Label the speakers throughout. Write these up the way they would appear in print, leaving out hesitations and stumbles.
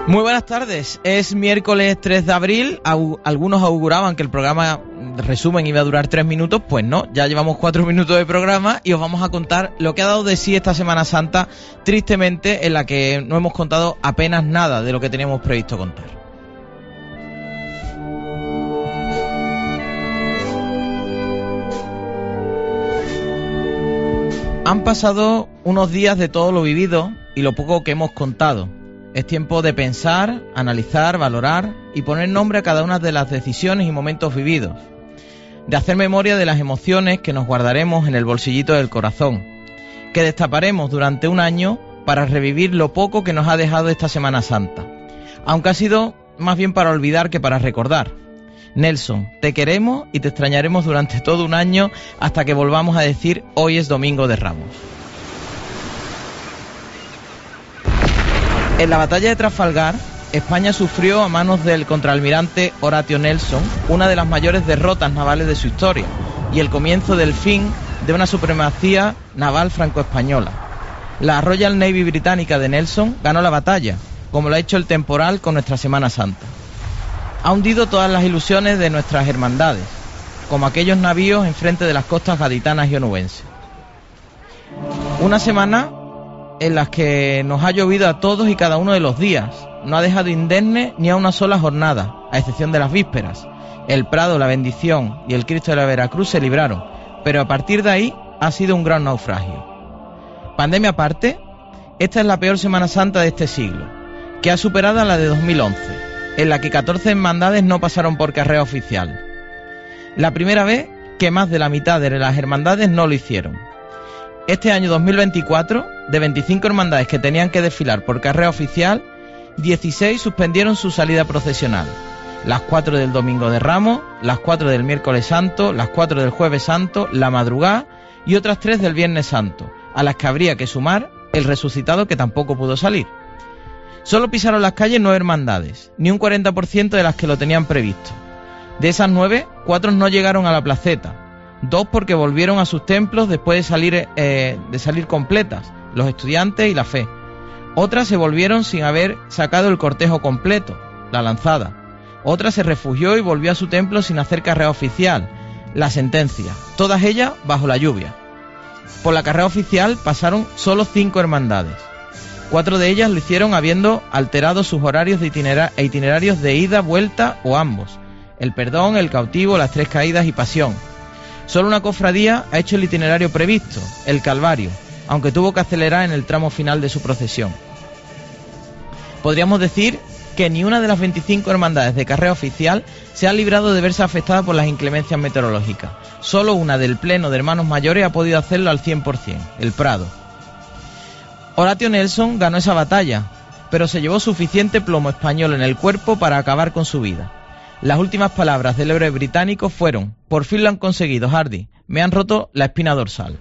Speaker 1: Muy buenas tardes, es miércoles 3 de abril, algunos auguraban que el programa de resumen iba a durar 3 minutos, pues no, ya llevamos 4 minutos de programa y os vamos a contar lo que ha dado de sí esta Semana Santa, tristemente en la que no hemos contado apenas nada de lo que teníamos previsto contar. Han pasado unos días de todo lo vivido y lo poco que hemos contado. Es tiempo de pensar, analizar, valorar y poner nombre a cada una de las decisiones y momentos vividos. De hacer memoria de las emociones que nos guardaremos en el bolsillito del corazón, que destaparemos durante un año para revivir lo poco que nos ha dejado esta Semana Santa. Aunque ha sido más bien para olvidar que para recordar. Nelson, te queremos y te extrañaremos durante todo un año hasta que volvamos a decir hoy es Domingo de Ramos. En la batalla de Trafalgar, España sufrió a manos del contraalmirante Horatio Nelson una de las mayores derrotas navales de su historia y el comienzo del fin de una supremacía naval franco-española. La Royal Navy británica de Nelson ganó la batalla, como lo ha hecho el temporal con nuestra Semana Santa. Ha hundido todas las ilusiones de nuestras hermandades, como aquellos navíos enfrente de las costas gaditanas y onubenses. Una semana en las que nos ha llovido a todos y cada uno de los días. No ha dejado indemne ni a una sola jornada, a excepción de las vísperas. El Prado, la Bendición y el Cristo de la Veracruz se libraron, pero a partir de ahí ha sido un gran naufragio. Pandemia aparte, esta es la peor Semana Santa de este siglo, que ha superado a la de 2011, en la que 14 hermandades no pasaron por carrera oficial. La primera vez que más de la mitad de las hermandades no lo hicieron. Este año 2024, de 25 hermandades que tenían que desfilar por carrera oficial, 16 suspendieron su salida procesional. Las 4 del Domingo de Ramos, las 4 del Miércoles Santo, las 4 del Jueves Santo, la madrugada y otras 3 del Viernes Santo, a las que habría que sumar el resucitado que tampoco pudo salir. Solo pisaron las calles 9 hermandades, ni un 40% de las que lo tenían previsto. De esas 9, 4 no llegaron a la placeta. 2 porque volvieron a sus templos después de salir completas, los estudiantes y la fe. Otras se volvieron sin haber sacado el cortejo completo, la lanzada. Otra se refugió y volvió a su templo sin hacer carrera oficial, la sentencia. Todas ellas bajo la lluvia. Por la carrera oficial pasaron solo 5 hermandades. 4 de ellas lo hicieron habiendo alterado sus horarios de itinerarios de ida, vuelta o ambos. El Perdón, el Cautivo, las 3 Caídas y Pasión. Solo una cofradía ha hecho el itinerario previsto, el Calvario, aunque tuvo que acelerar en el tramo final de su procesión. Podríamos decir que ni una de las 25 hermandades de carrera oficial se ha librado de verse afectada por las inclemencias meteorológicas. Solo una del Pleno de Hermanos Mayores ha podido hacerlo al 100%, el Prado. Horatio Nelson ganó esa batalla, pero se llevó suficiente plomo español en el cuerpo para acabar con su vida. Las últimas palabras del héroe británico fueron: por fin lo han conseguido, Hardy, me han roto la espina dorsal.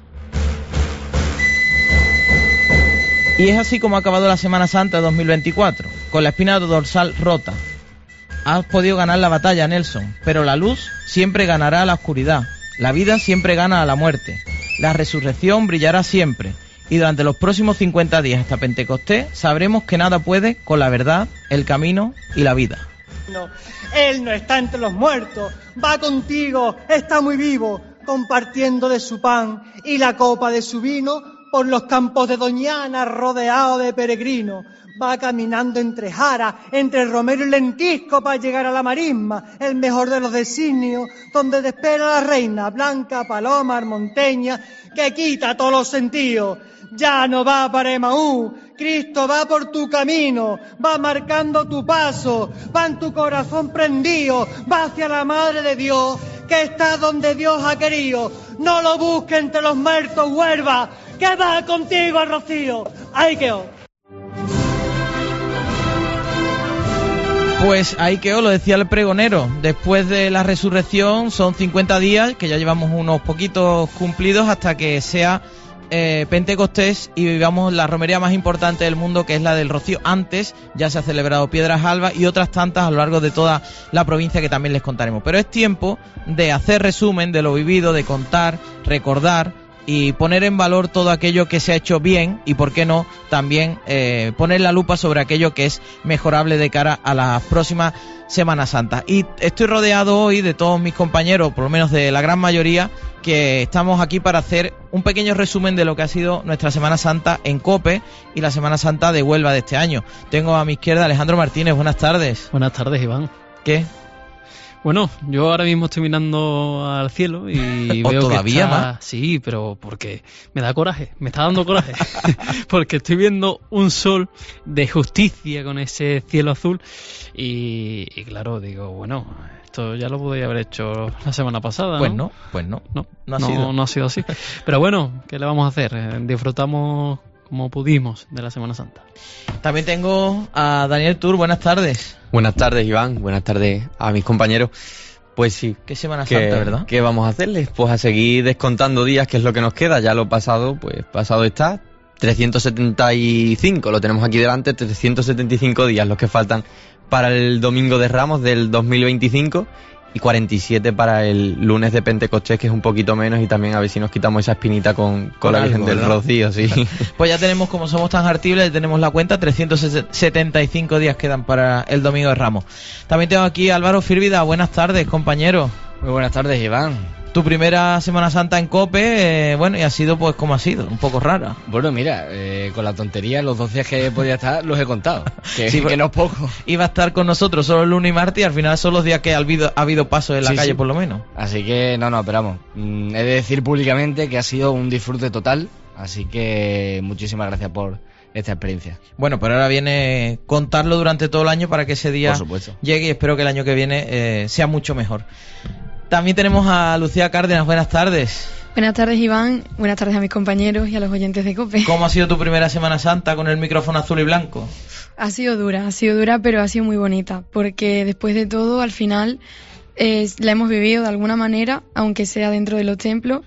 Speaker 1: Y es así como ha acabado la Semana Santa de 2024, con la espina dorsal rota. Has podido ganar la batalla, Nelson, pero la luz siempre ganará a la oscuridad, la vida siempre gana a la muerte, la resurrección brillará siempre, y durante los próximos 50 días hasta Pentecostés sabremos que nada puede con la verdad, el camino y la vida.
Speaker 2: No, él no está entre los muertos, va contigo, está muy vivo, compartiendo de su pan y la copa de su vino por los campos de Doñana, rodeado de peregrinos. Va caminando entre Jara, entre el Romero y Lentisco para llegar a la Marisma, el mejor de los designios, donde te espera la reina Blanca Paloma Armonteña, que quita todos los sentidos. Ya no va para Emaús, Cristo va por tu camino, va marcando tu paso, va en tu corazón prendido, va hacia la Madre de Dios, que está donde Dios ha querido. No lo busques entre los muertos, Huelva, que va contigo al rocío. ¡Ay, qué os!
Speaker 1: Pues ahí quedó, lo decía el pregonero. Después de la resurrección son 50 días, que ya llevamos unos poquitos cumplidos hasta que sea Pentecostés y vivamos la romería más importante del mundo, que es la del Rocío. Antes ya se ha celebrado Piedras Albas y otras tantas a lo largo de toda la provincia que también les contaremos. Pero es tiempo de hacer resumen de lo vivido, de contar, recordar y poner en valor todo aquello que se ha hecho bien y, por qué no, también poner la lupa sobre aquello que es mejorable de cara a las próximas Semana Santa. Y estoy rodeado hoy de todos mis compañeros, por lo menos de la gran mayoría, que estamos aquí para hacer un pequeño resumen de lo que ha sido nuestra Semana Santa en COPE y la Semana Santa de Huelva de este año. Tengo a mi izquierda a Alejandro Martínez. Buenas tardes.
Speaker 3: Buenas tardes, Iván.
Speaker 1: ¿Qué?
Speaker 3: Bueno, yo ahora mismo estoy mirando al cielo y veo
Speaker 1: todavía
Speaker 3: que está...
Speaker 1: más.
Speaker 3: Sí, pero porque me da coraje, me está dando coraje. Porque estoy viendo un sol de justicia con ese cielo azul y claro, digo, bueno, esto ya lo podía haber hecho la semana pasada, ¿no?
Speaker 1: Pues no
Speaker 3: ha sido así. Pero bueno, ¿qué le vamos a hacer? Disfrutamos como pudimos de la Semana Santa.
Speaker 1: También tengo a Daniel Tur. Buenas tardes.
Speaker 4: Buenas tardes, Iván. Buenas tardes a mis compañeros. Pues sí.
Speaker 1: Qué Semana Santa, ¿verdad?
Speaker 4: ¿Qué vamos a hacerles? Pues a seguir descontando días, que es lo que nos queda. Ya lo pasado, pues pasado está. 375, lo tenemos aquí delante, 375 días los que faltan para el Domingo de Ramos del 2025 y 47 para el lunes de Pentecostés, que es un poquito menos, y también a ver si nos quitamos esa espinita con la Virgen del Rocío, sí.
Speaker 1: Pues ya tenemos, como somos tan hartibles, tenemos la cuenta, 375 días quedan para el Domingo de Ramos. También tengo aquí a Álvaro Firvida. Buenas tardes, compañero.
Speaker 5: Muy buenas tardes, Iván.
Speaker 1: Tu primera Semana Santa en COPE, bueno, y ha sido pues como ha sido, un poco rara.
Speaker 5: Bueno, mira, con la tontería, los 2 días que podía estar los he contado, que,
Speaker 1: sí,
Speaker 5: que no es poco.
Speaker 1: Iba a estar con nosotros solo el lunes y martes, y al final son los días que ha habido paso en la calle, por lo menos.
Speaker 5: Así que, no, pero vamos, he de decir públicamente que ha sido un disfrute total, así que muchísimas gracias por esta experiencia.
Speaker 1: Bueno, pero ahora viene contarlo durante todo el año para que ese día llegue, y espero que el año que viene sea mucho mejor. También tenemos a Lucía Cárdenas. Buenas tardes.
Speaker 6: Buenas tardes, Iván. Buenas tardes a mis compañeros y a los oyentes de COPE.
Speaker 1: ¿Cómo ha sido tu primera Semana Santa con el micrófono azul y blanco?
Speaker 6: Ha sido dura, pero ha sido muy bonita, porque después de todo, al final, la hemos vivido de alguna manera, aunque sea dentro de los templos,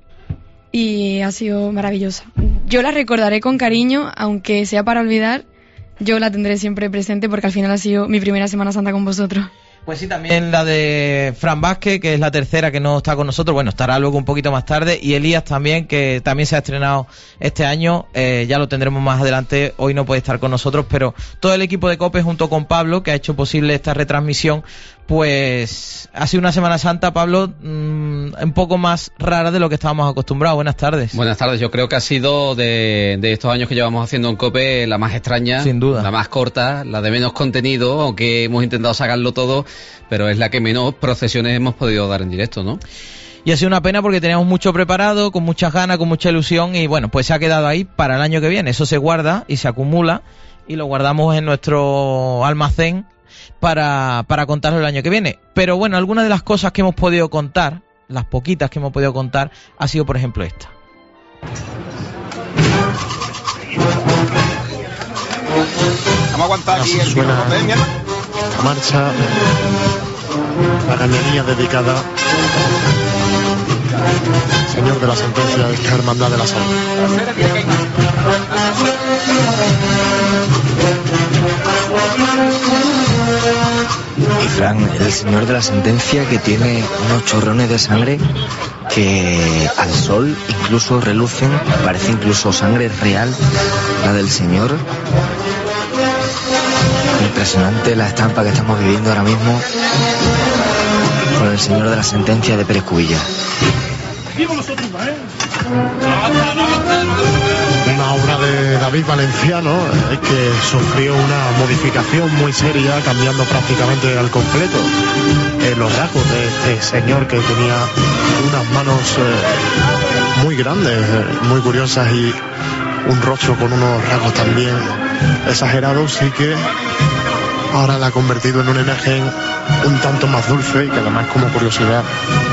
Speaker 6: y ha sido maravillosa. Yo la recordaré con cariño, aunque sea para olvidar, yo la tendré siempre presente, porque al final ha sido mi primera Semana Santa con vosotros.
Speaker 1: Pues sí, también la de Fran Vázquez, que es la tercera que no está con nosotros. Bueno, estará luego un poquito más tarde. Y Elías también, que también se ha estrenado este año. Ya lo tendremos más adelante. Hoy no puede estar con nosotros, pero todo el equipo de COPE junto con Pablo, que ha hecho posible esta retransmisión, pues ha sido una Semana Santa, Pablo, un poco más rara de lo que estábamos acostumbrados. Buenas tardes.
Speaker 7: Buenas tardes. Yo creo que ha sido de estos años que llevamos haciendo en COPE la más extraña,
Speaker 1: sin duda,
Speaker 7: la más corta, la de menos contenido, aunque hemos intentado sacarlo todo, pero es la que menos procesiones hemos podido dar en directo, ¿no?
Speaker 1: Y ha sido una pena porque teníamos mucho preparado, con muchas ganas, con mucha ilusión, y bueno, pues se ha quedado ahí para el año que viene. Eso se guarda y se acumula y lo guardamos en nuestro almacén para contarlo el año que viene. Pero bueno, algunas de las cosas que hemos podido contar, las poquitas que hemos podido contar, ha sido por ejemplo esta.
Speaker 8: Vamos a aguantar aquí el
Speaker 9: suena la marcha, la cañería dedicada al Señor de la Sentencia de esta Hermandad de la Salud.
Speaker 10: Y Fran, el Señor de la Sentencia, que tiene unos chorrones de sangre que al sol incluso relucen, parece incluso sangre real la del Señor. Impresionante la estampa que estamos viviendo ahora mismo con el Señor de la Sentencia de Pérez Cubillas.
Speaker 9: Una obra de David Valenciano que sufrió una modificación muy seria, cambiando prácticamente al completo los rasgos de este señor, que tenía unas manos muy grandes, muy curiosas, y un rostro con unos rasgos también exagerados, y que ahora la ha convertido en una imagen un tanto más dulce, y que además, como curiosidad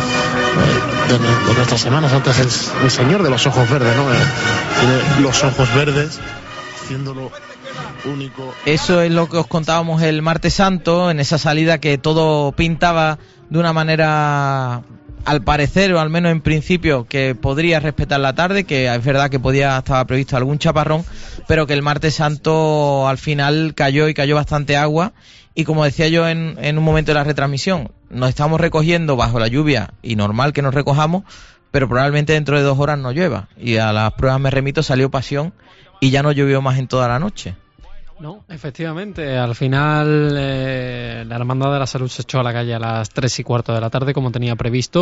Speaker 9: de nuestras semanas antes, es el Señor de los ojos verdes, ¿no? Tiene los ojos verdes, haciéndolo único.
Speaker 1: Eso es lo que os contábamos el martes santo, en esa salida que todo pintaba de una manera, al parecer, o al menos en principio, que podría respetar la tarde, que es verdad que estaba previsto algún chaparrón, pero que el martes santo al final cayó bastante agua. Y como decía yo en un momento de la retransmisión, nos estamos recogiendo bajo la lluvia, y normal que nos recojamos, pero probablemente dentro de 2 horas no llueva. Y a las pruebas me remito, salió Pasión y ya no llovió más en toda la noche.
Speaker 3: No, efectivamente, al final la Hermandad de la Salud se echó a la calle a las 3:15 de la tarde, como tenía previsto,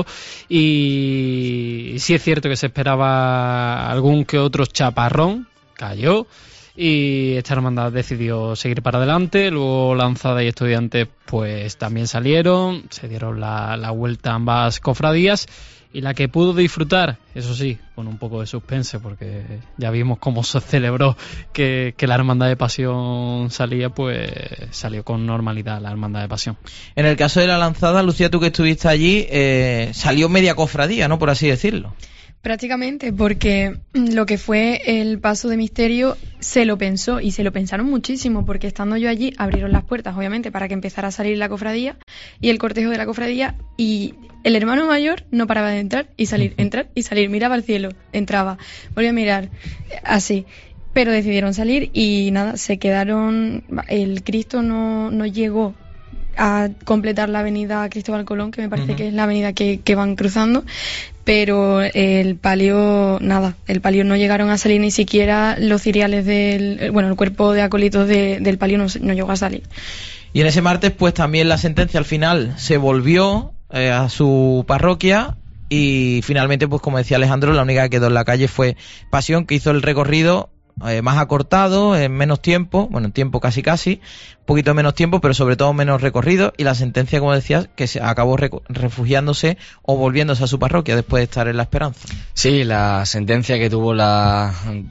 Speaker 3: y sí es cierto que se esperaba algún que otro chaparrón, cayó, y esta hermandad decidió seguir para adelante. Luego Lanzada y Estudiantes pues también salieron, se dieron la vuelta a ambas cofradías, y la que pudo disfrutar, eso sí, con un poco de suspense, porque ya vimos cómo se celebró que la Hermandad de Pasión salía, pues salió con normalidad la Hermandad de Pasión.
Speaker 1: En el caso de la Lanzada, Lucía, tú que estuviste allí, salió media cofradía, ¿no?, por así decirlo.
Speaker 6: Prácticamente, porque lo que fue el paso de misterio se lo pensó, y se lo pensaron muchísimo, porque estando yo allí abrieron las puertas, obviamente, para que empezara a salir la cofradía y el cortejo de la cofradía, y el hermano mayor no paraba de entrar y salir, miraba al cielo, entraba, volvía a mirar, así. Pero decidieron salir y nada, se quedaron, el Cristo no llegó a completar la avenida Cristóbal Colón, que me parece que es la avenida que van cruzando, pero el palio no llegaron a salir, ni siquiera los ciriales el cuerpo de acólitos del palio no llegó a salir.
Speaker 1: Y en ese martes pues también la sentencia al final se volvió a su parroquia, y finalmente, pues como decía Alejandro, la única que quedó en la calle fue Pasión, que hizo el recorrido más acortado, en menos tiempo, en tiempo casi, un poquito menos tiempo, pero sobre todo menos recorrido, y la sentencia, como decías, que se acabó refugiándose o volviéndose a su parroquia después de estar en La Esperanza.
Speaker 5: Sí, la sentencia que tuvo la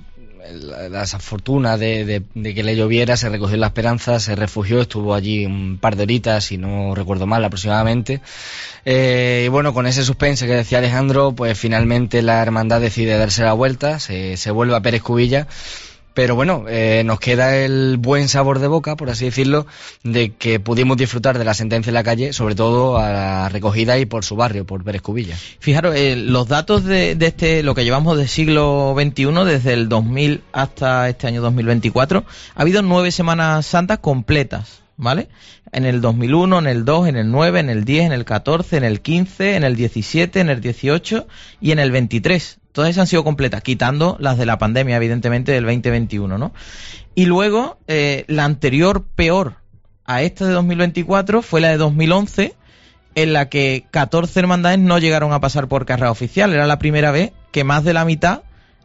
Speaker 5: desfortuna de que le lloviera, se recogió en La Esperanza, se refugió, estuvo allí un par de horitas, si no recuerdo mal, aproximadamente. Y bueno, con ese suspense que decía Alejandro, pues finalmente la hermandad decide darse la vuelta, se vuelve a Pérez Cubilla. Pero bueno, nos queda el buen sabor de boca, por así decirlo, de que pudimos disfrutar de la sentencia en la calle, sobre todo a la recogida y por su barrio, por Pérez Cubilla.
Speaker 1: Fijaros, los datos de lo que llevamos del siglo XXI, desde el 2000 hasta este año 2024, ha habido 9 Semanas Santas completas, ¿vale? En el 2001, en el 2, en el 9, en el 10, en el 14, en el 15, en el 17, en el 18 y en el 23. Todas esas han sido completas, quitando las de la pandemia, evidentemente, del 2021, ¿no? Y luego, la anterior peor a esta de 2024 fue la de 2011, en la que 14 hermandades no llegaron a pasar por carrera oficial. Era la primera vez que más de la mitad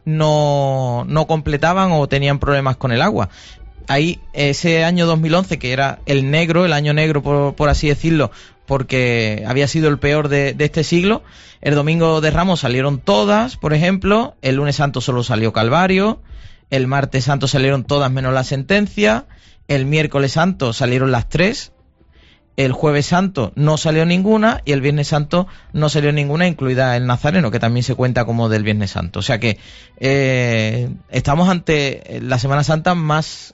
Speaker 1: no completaban o tenían problemas con el agua. Ahí, ese año 2011, que era el año negro, por así decirlo, porque había sido el peor de este siglo, el domingo de Ramos salieron todas, por ejemplo, el lunes santo solo salió Calvario, el martes santo salieron todas menos la sentencia, el miércoles santo salieron las 3, el jueves santo no salió ninguna, y el viernes santo no salió ninguna, incluida el Nazareno, que también se cuenta como del viernes santo. O sea que estamos ante la Semana Santa más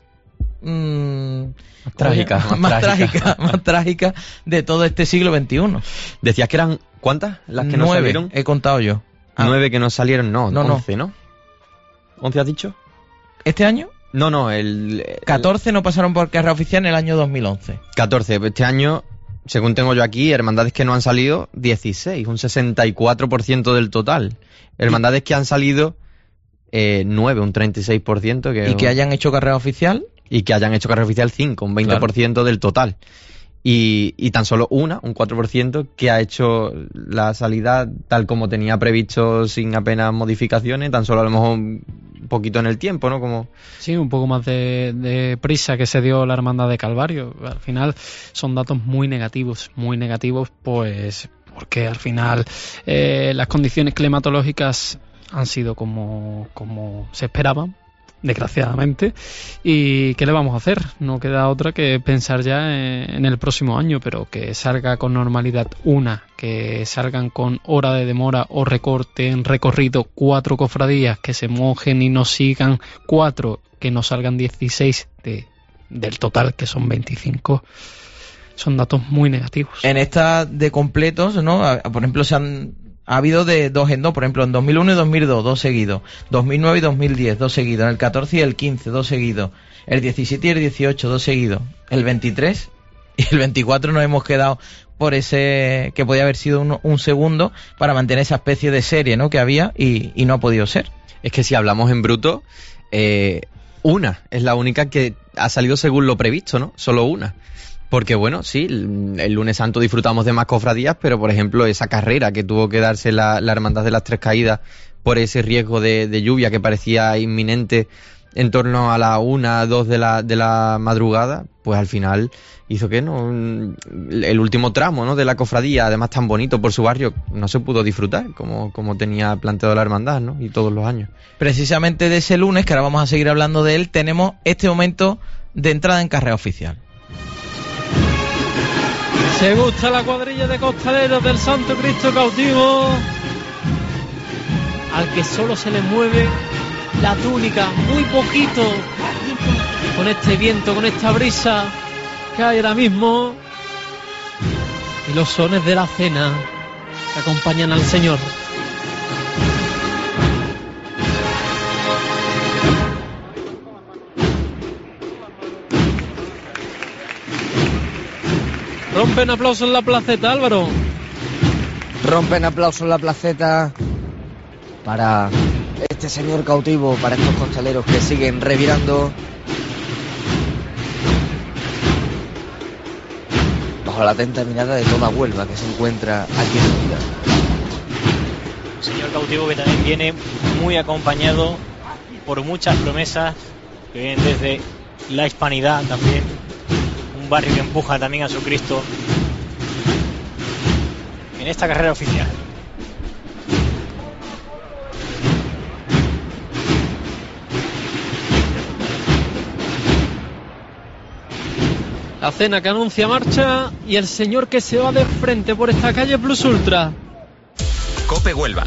Speaker 1: trágica de todo este siglo XXI.
Speaker 4: Decías que eran ¿cuántas las que
Speaker 1: 9,
Speaker 4: no salieron?
Speaker 1: He contado yo.
Speaker 4: 9 que no salieron, no, 11, ¿no? ¿11 has dicho?
Speaker 1: ¿Este año?
Speaker 4: No,
Speaker 1: 14 no pasaron por carrera oficial en el año 2011.
Speaker 4: 14, este año, según tengo yo aquí, hermandades que no han salido, 16, un 64% del total. Hermandades que han salido, 9, un 36%.
Speaker 1: ¿Y que hayan hecho carrera oficial?
Speaker 4: Y que hayan hecho carrera oficial 5, un 20% del total. Y tan solo un 4%, que ha hecho la salida tal como tenía previsto, sin apenas modificaciones, tan solo a lo mejor un poquito en el tiempo, ¿no? Como...
Speaker 3: Sí, un poco más de prisa que se dio la Hermandad de Calvario. Al final son datos muy negativos, pues porque al final las condiciones climatológicas han sido como se esperaban, desgraciadamente, y ¿qué le vamos a hacer? No queda otra que pensar ya en el próximo año, pero que salga con normalidad que salgan con hora de demora o recorte en recorrido 4 cofradías, que se mojen y nos sigan 4, que nos salgan 16 del total, que son 25. Son datos muy negativos.
Speaker 1: En esta de completos, ¿no? Por ejemplo, ha habido de 2 en 2, por ejemplo, en 2001 y 2002, 2 seguidos. 2009 y 2010, 2 seguidos. En el 14 y el 15, 2 seguidos. El 17 y el 18, 2 seguidos. El 23 y el 24 nos hemos quedado por ese que podía haber sido un segundo para mantener esa especie de serie, ¿no?, que había y no ha podido ser.
Speaker 4: Es que si hablamos en bruto, una es la única que ha salido según lo previsto, ¿no? Solo una. Porque bueno, sí, el lunes santo disfrutamos de más cofradías, pero por ejemplo esa carrera que tuvo que darse la Hermandad de las Tres Caídas por ese riesgo de lluvia que parecía inminente en torno a la 1, 2 de la madrugada, pues al final hizo que no el último tramo, ¿no?, de la cofradía, además tan bonito por su barrio, no se pudo disfrutar como tenía planteado la hermandad, ¿no?, y todos los años.
Speaker 1: Precisamente de ese lunes, que ahora vamos a seguir hablando de él, tenemos este momento de entrada en carrera oficial.
Speaker 3: Se gusta la cuadrilla de costaleros del Santo Cristo Cautivo, al que solo se le mueve la túnica muy poquito, con este viento, con esta brisa que hay ahora mismo, y los sones de la cena que acompañan al Señor. Rompen aplausos en la placeta, Álvaro.
Speaker 5: Rompen aplausos en la placeta para este señor cautivo, para estos costaleros que siguen revirando bajo la atenta mirada de toda Huelva que se encuentra aquí en la ciudad.
Speaker 11: Un señor cautivo que también viene muy acompañado por muchas promesas que vienen desde la hispanidad también, un barrio que empuja también a su Cristo en esta carrera oficial.
Speaker 3: La cena que anuncia marcha y el señor que se va de frente por esta calle Plus Ultra.
Speaker 12: COPE Huelva.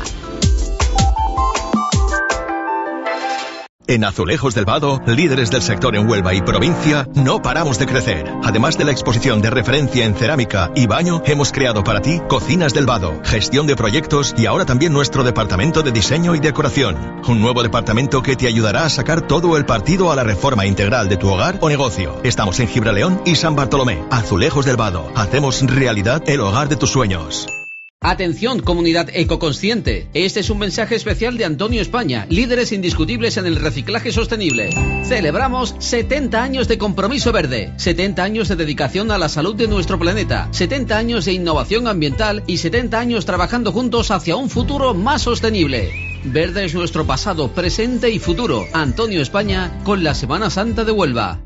Speaker 12: En Azulejos del Vado, líderes del sector en Huelva y provincia, no paramos de crecer. Además de la exposición de referencia en cerámica y baño, hemos creado para ti Cocinas del Vado, gestión de proyectos y ahora también nuestro departamento de diseño y decoración. Un nuevo departamento que te ayudará a sacar todo el partido a la reforma integral de tu hogar o negocio. Estamos en Gibraleón y San Bartolomé. Azulejos del Vado. Hacemos realidad el hogar de tus sueños.
Speaker 7: Atención, comunidad ecoconsciente. Este es un mensaje especial de Antonio España, líderes indiscutibles en el reciclaje sostenible. Celebramos 70 años de compromiso verde, 70 años de dedicación a la salud de nuestro planeta, 70 años de innovación ambiental y 70 años trabajando juntos hacia un futuro más sostenible. Verde es nuestro pasado, presente y futuro. Antonio España con la Semana Santa de Huelva.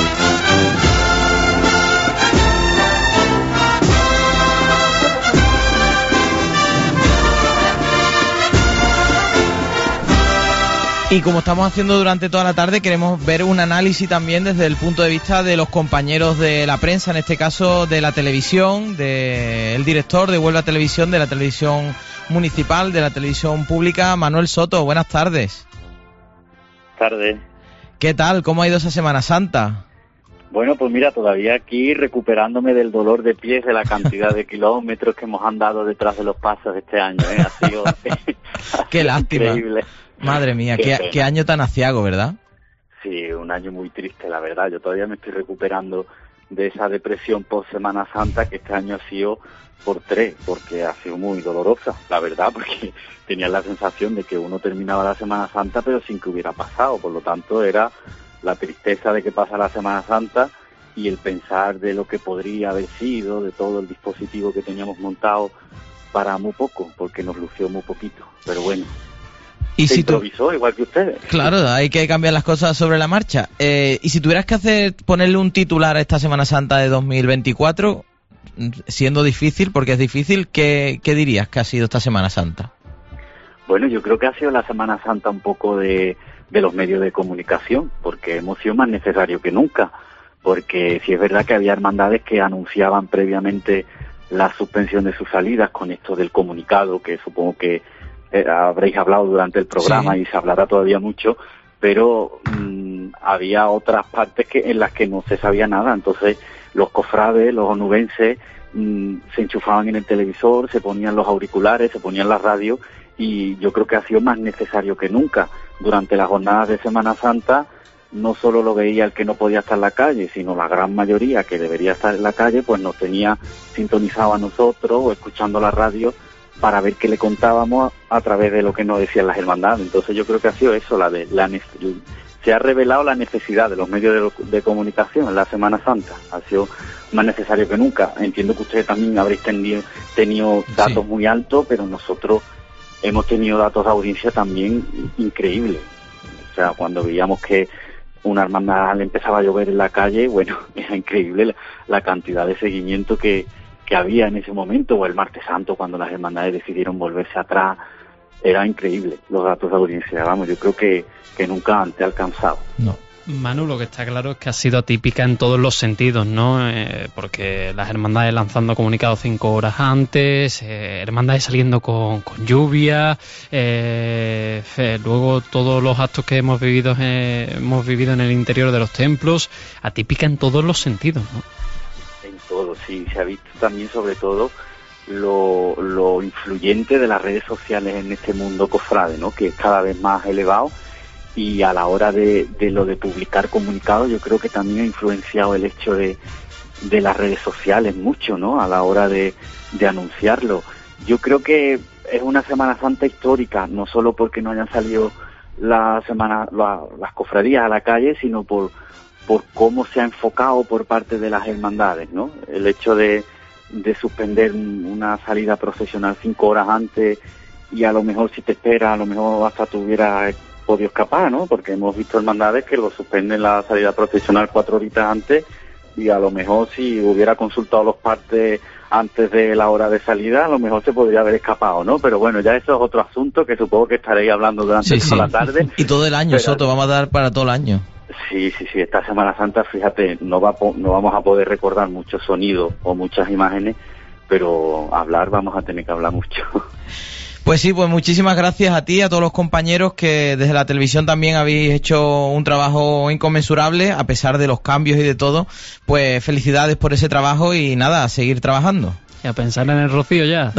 Speaker 1: Y como estamos haciendo durante toda la tarde, queremos ver un análisis también desde el punto de vista de los compañeros de la prensa, en este caso de la televisión, del director de Huelva Televisión, de la televisión municipal, de la televisión pública, Manuel Soto. Buenas tardes.
Speaker 13: Tardes.
Speaker 1: ¿Qué tal? ¿Cómo ha ido esa Semana Santa?
Speaker 13: Bueno, pues mira, todavía aquí recuperándome del dolor de pies de la cantidad de kilómetros que hemos andado detrás de los pasos este año, ¿eh? Ha sido
Speaker 1: qué lástima.
Speaker 13: Increíble.
Speaker 1: Madre mía, qué año tan aciago, ¿verdad?
Speaker 13: Sí, un año muy triste, la verdad. Yo todavía me estoy recuperando de esa depresión post Semana Santa, que este año ha sido por 3, porque ha sido muy dolorosa, la verdad, porque tenía la sensación de que uno terminaba la Semana Santa pero sin que hubiera pasado. Por lo tanto, era la tristeza de que pasa la Semana Santa y el pensar de lo que podría haber sido, de todo el dispositivo que teníamos montado para muy poco, porque nos lució muy poquito. Pero bueno,
Speaker 1: ¿y
Speaker 13: se
Speaker 1: si
Speaker 13: improvisó igual que ustedes?
Speaker 1: Claro, hay que cambiar las cosas sobre la marcha. Y si tuvieras que ponerle un titular a esta Semana Santa de 2024, siendo difícil, porque es difícil, ¿qué dirías que ha sido esta Semana Santa?
Speaker 13: Bueno, yo creo que ha sido la Semana Santa un poco de los medios de comunicación, porque hemos sido más necesarios que nunca, porque sí es verdad que había hermandades que anunciaban previamente la suspensión de sus salidas con esto del comunicado, que supongo que habréis hablado durante el programa, sí, y se hablará todavía mucho, pero había otras partes en las que no se sabía nada. Entonces los cofrades, los onubenses, se enchufaban en el televisor, se ponían los auriculares, se ponían la radio, y yo creo que ha sido más necesario que nunca durante las jornadas de Semana Santa no solo lo veía el que no podía estar en la calle, sino la gran mayoría que debería estar en la calle, pues nos tenía sintonizado a nosotros o escuchando la radio para ver qué le contábamos a través de lo que nos decían las hermandades. Entonces yo creo que ha sido eso, se ha revelado la necesidad de los medios de comunicación en la Semana Santa. Ha sido más necesario que nunca. Entiendo que ustedes también habréis tenido datos muy altos, pero nosotros hemos tenido datos de audiencia también increíbles. O sea, cuando veíamos que una hermandad le empezaba a llover en la calle, bueno, era increíble la cantidad de seguimiento que había en ese momento, o el Martes Santo, cuando las hermandades decidieron volverse atrás. Era increíble los datos de audiencia, vamos, yo creo que nunca antes alcanzado.
Speaker 3: No. Manu, lo que está claro es que ha sido atípica en todos los sentidos, ¿no? Porque las hermandades lanzando comunicados 5 horas antes, hermandades saliendo con lluvia, luego todos los actos que hemos vivido en el interior de los templos, atípica en todos los sentidos, ¿no?
Speaker 13: En todo, sí, se ha visto también sobre todo lo influyente de las redes sociales en este mundo cofrade, ¿no? Que es cada vez más elevado. Y a la hora de publicar comunicados, yo creo que también ha influenciado el hecho de las redes sociales mucho, ¿no? A la hora de anunciarlo. Yo creo que es una Semana Santa histórica, no solo porque no hayan salido las cofradías a la calle, sino por cómo se ha enfocado por parte de las hermandades, ¿no? El hecho de suspender una salida procesional 5 horas antes, y a lo mejor si te esperas, a lo mejor hasta tuviera podido escapar, ¿no? Porque hemos visto hermandades que lo suspenden la salida procesional 4 horitas antes, y a lo mejor si hubiera consultado los partes antes de la hora de salida, a lo mejor se podría haber escapado, ¿no? Pero bueno, ya eso es otro asunto que supongo que estaréis hablando durante toda la tarde.
Speaker 1: Y todo el año, Soto, vamos a dar para todo el año.
Speaker 13: Sí, esta Semana Santa, fíjate, no vamos a poder recordar muchos sonidos o muchas imágenes, pero vamos a tener que hablar mucho.
Speaker 1: Pues sí, pues muchísimas gracias a ti, a todos los compañeros que desde la televisión también habéis hecho un trabajo inconmensurable, a pesar de los cambios y de todo. Pues felicidades por ese trabajo y nada, a seguir trabajando.
Speaker 3: Y a pensar en el Rocío ya.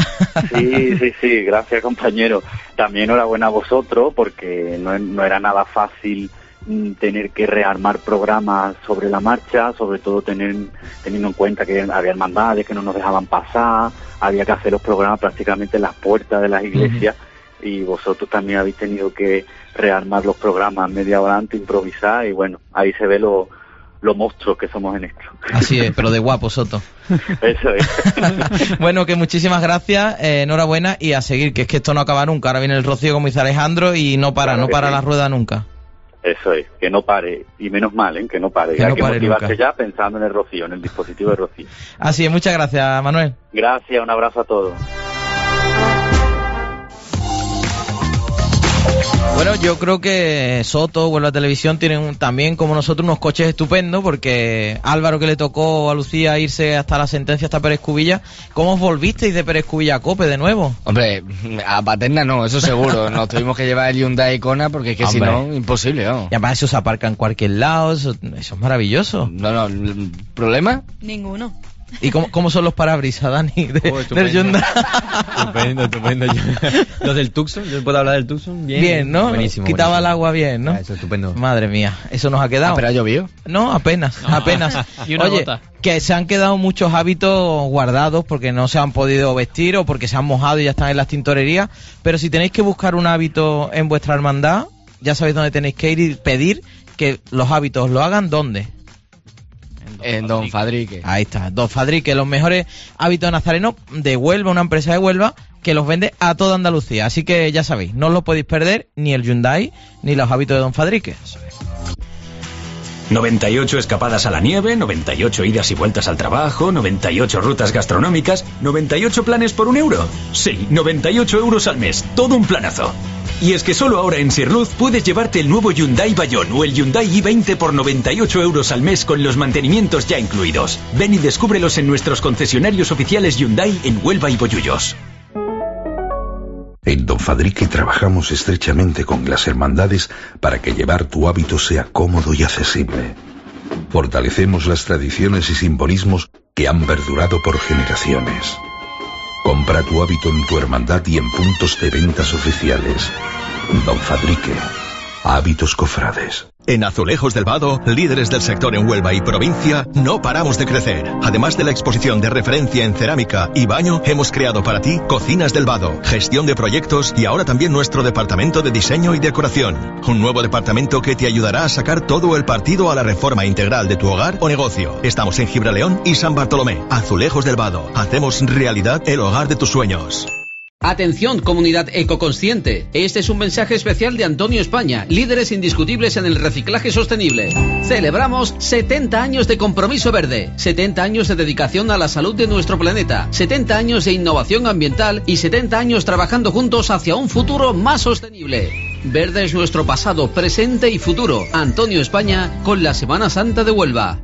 Speaker 13: Sí, gracias, compañero. También enhorabuena a vosotros, porque no era nada fácil tener que rearmar programas sobre la marcha, sobre todo teniendo en cuenta que había hermandades que no nos dejaban pasar, había que hacer los programas prácticamente en las puertas de las iglesias, y vosotros también habéis tenido que rearmar los programas media hora antes, improvisar, y bueno, ahí se ve lo monstruos que somos en esto.
Speaker 1: Así es, pero de guapo, Soto.
Speaker 13: Eso es.
Speaker 1: Bueno, que muchísimas gracias, enhorabuena, y a seguir, que es que esto no acaba nunca. Ahora viene el Rocío, como dice Alejandro, y no para la rueda nunca.
Speaker 13: Eso es, que no pare, y menos mal, que no pare. Hay que motivarse nunca. Ya pensando en el Rocío, en el dispositivo de Rocío.
Speaker 1: Así es, muchas gracias, Manuel.
Speaker 13: Gracias, un abrazo a todos.
Speaker 1: Bueno, yo creo que Soto, Huelva Televisión, tienen también, como nosotros, unos coches estupendos, porque Álvaro, que le tocó a Lucía irse hasta la sentencia, hasta Pérez Cubilla, ¿cómo os volvisteis de Pérez Cubilla a Cope de nuevo?
Speaker 5: Hombre, a Paterna no, eso seguro. Nos tuvimos que llevar el Hyundai Kona, porque es que si no, imposible, ¿no?
Speaker 1: Y además eso se aparca en cualquier lado, eso es maravilloso.
Speaker 5: No, ¿problema?
Speaker 6: Ninguno.
Speaker 1: ¿Y cómo son los parabrisas, Dani? Del Hyundai.
Speaker 4: Estupendo. Los del Tucson, ¿yo puedo hablar del Tucson?
Speaker 1: Bien, ¿no?
Speaker 4: Buenísimo.
Speaker 1: Quitaba el agua bien, ¿no?
Speaker 4: Eso, estupendo.
Speaker 1: Madre mía, eso nos ha quedado.
Speaker 5: ¿Pero ha llovido?
Speaker 1: No, apenas.
Speaker 3: Y una gota.
Speaker 1: Que se han quedado muchos hábitos guardados porque no se han podido vestir o porque se han mojado y ya están en las tintorerías. Pero si tenéis que buscar un hábito en vuestra hermandad, ya sabéis dónde tenéis que ir y pedir que los hábitos lo hagan, ¿dónde?
Speaker 5: En Don Fadrique.
Speaker 1: Ahí está, Don Fadrique, los mejores hábitos nazarenos de Huelva, una empresa de Huelva que los vende a toda Andalucía. Así que ya sabéis, no os lo podéis perder, ni el Hyundai, ni los hábitos de Don Fadrique.
Speaker 14: 98 escapadas a la nieve, 98 idas y vueltas al trabajo, 98 rutas gastronómicas, 98 planes por €1. Sí, 98 euros al mes, todo un planazo. Y es que solo ahora en Sirluz puedes llevarte el nuevo Hyundai Bayón o el Hyundai i20 por 98 euros al mes con los mantenimientos ya incluidos. Ven y descúbrelos en nuestros concesionarios oficiales Hyundai en Huelva y Bollullos.
Speaker 15: En Don Fadrique trabajamos estrechamente con las hermandades para que llevar tu hábito sea cómodo y accesible. Fortalecemos las tradiciones y simbolismos que han perdurado por generaciones. Compra tu hábito en tu hermandad y en puntos de ventas oficiales. Don Fadrique. Hábitos cofrades.
Speaker 12: En Azulejos del Vado, líderes del sector en Huelva y provincia, no paramos de crecer. Además de la exposición de referencia en cerámica y baño, hemos creado para ti Cocinas del Vado, gestión de proyectos y ahora también nuestro departamento de diseño y decoración. Un nuevo departamento que te ayudará a sacar todo el partido a la reforma integral de tu hogar o negocio. Estamos en Gibraleón y San Bartolomé. Azulejos del Vado. Hacemos realidad el hogar de tus sueños.
Speaker 7: Atención, comunidad ecoconsciente. Este es un mensaje especial de Antonio España, líderes indiscutibles en el reciclaje sostenible. Celebramos 70 años de compromiso verde, 70 años de dedicación a la salud de nuestro planeta, 70 años de innovación ambiental y 70 años trabajando juntos hacia un futuro más sostenible. Verde es nuestro pasado, presente y futuro. Antonio España con la Semana Santa de Huelva.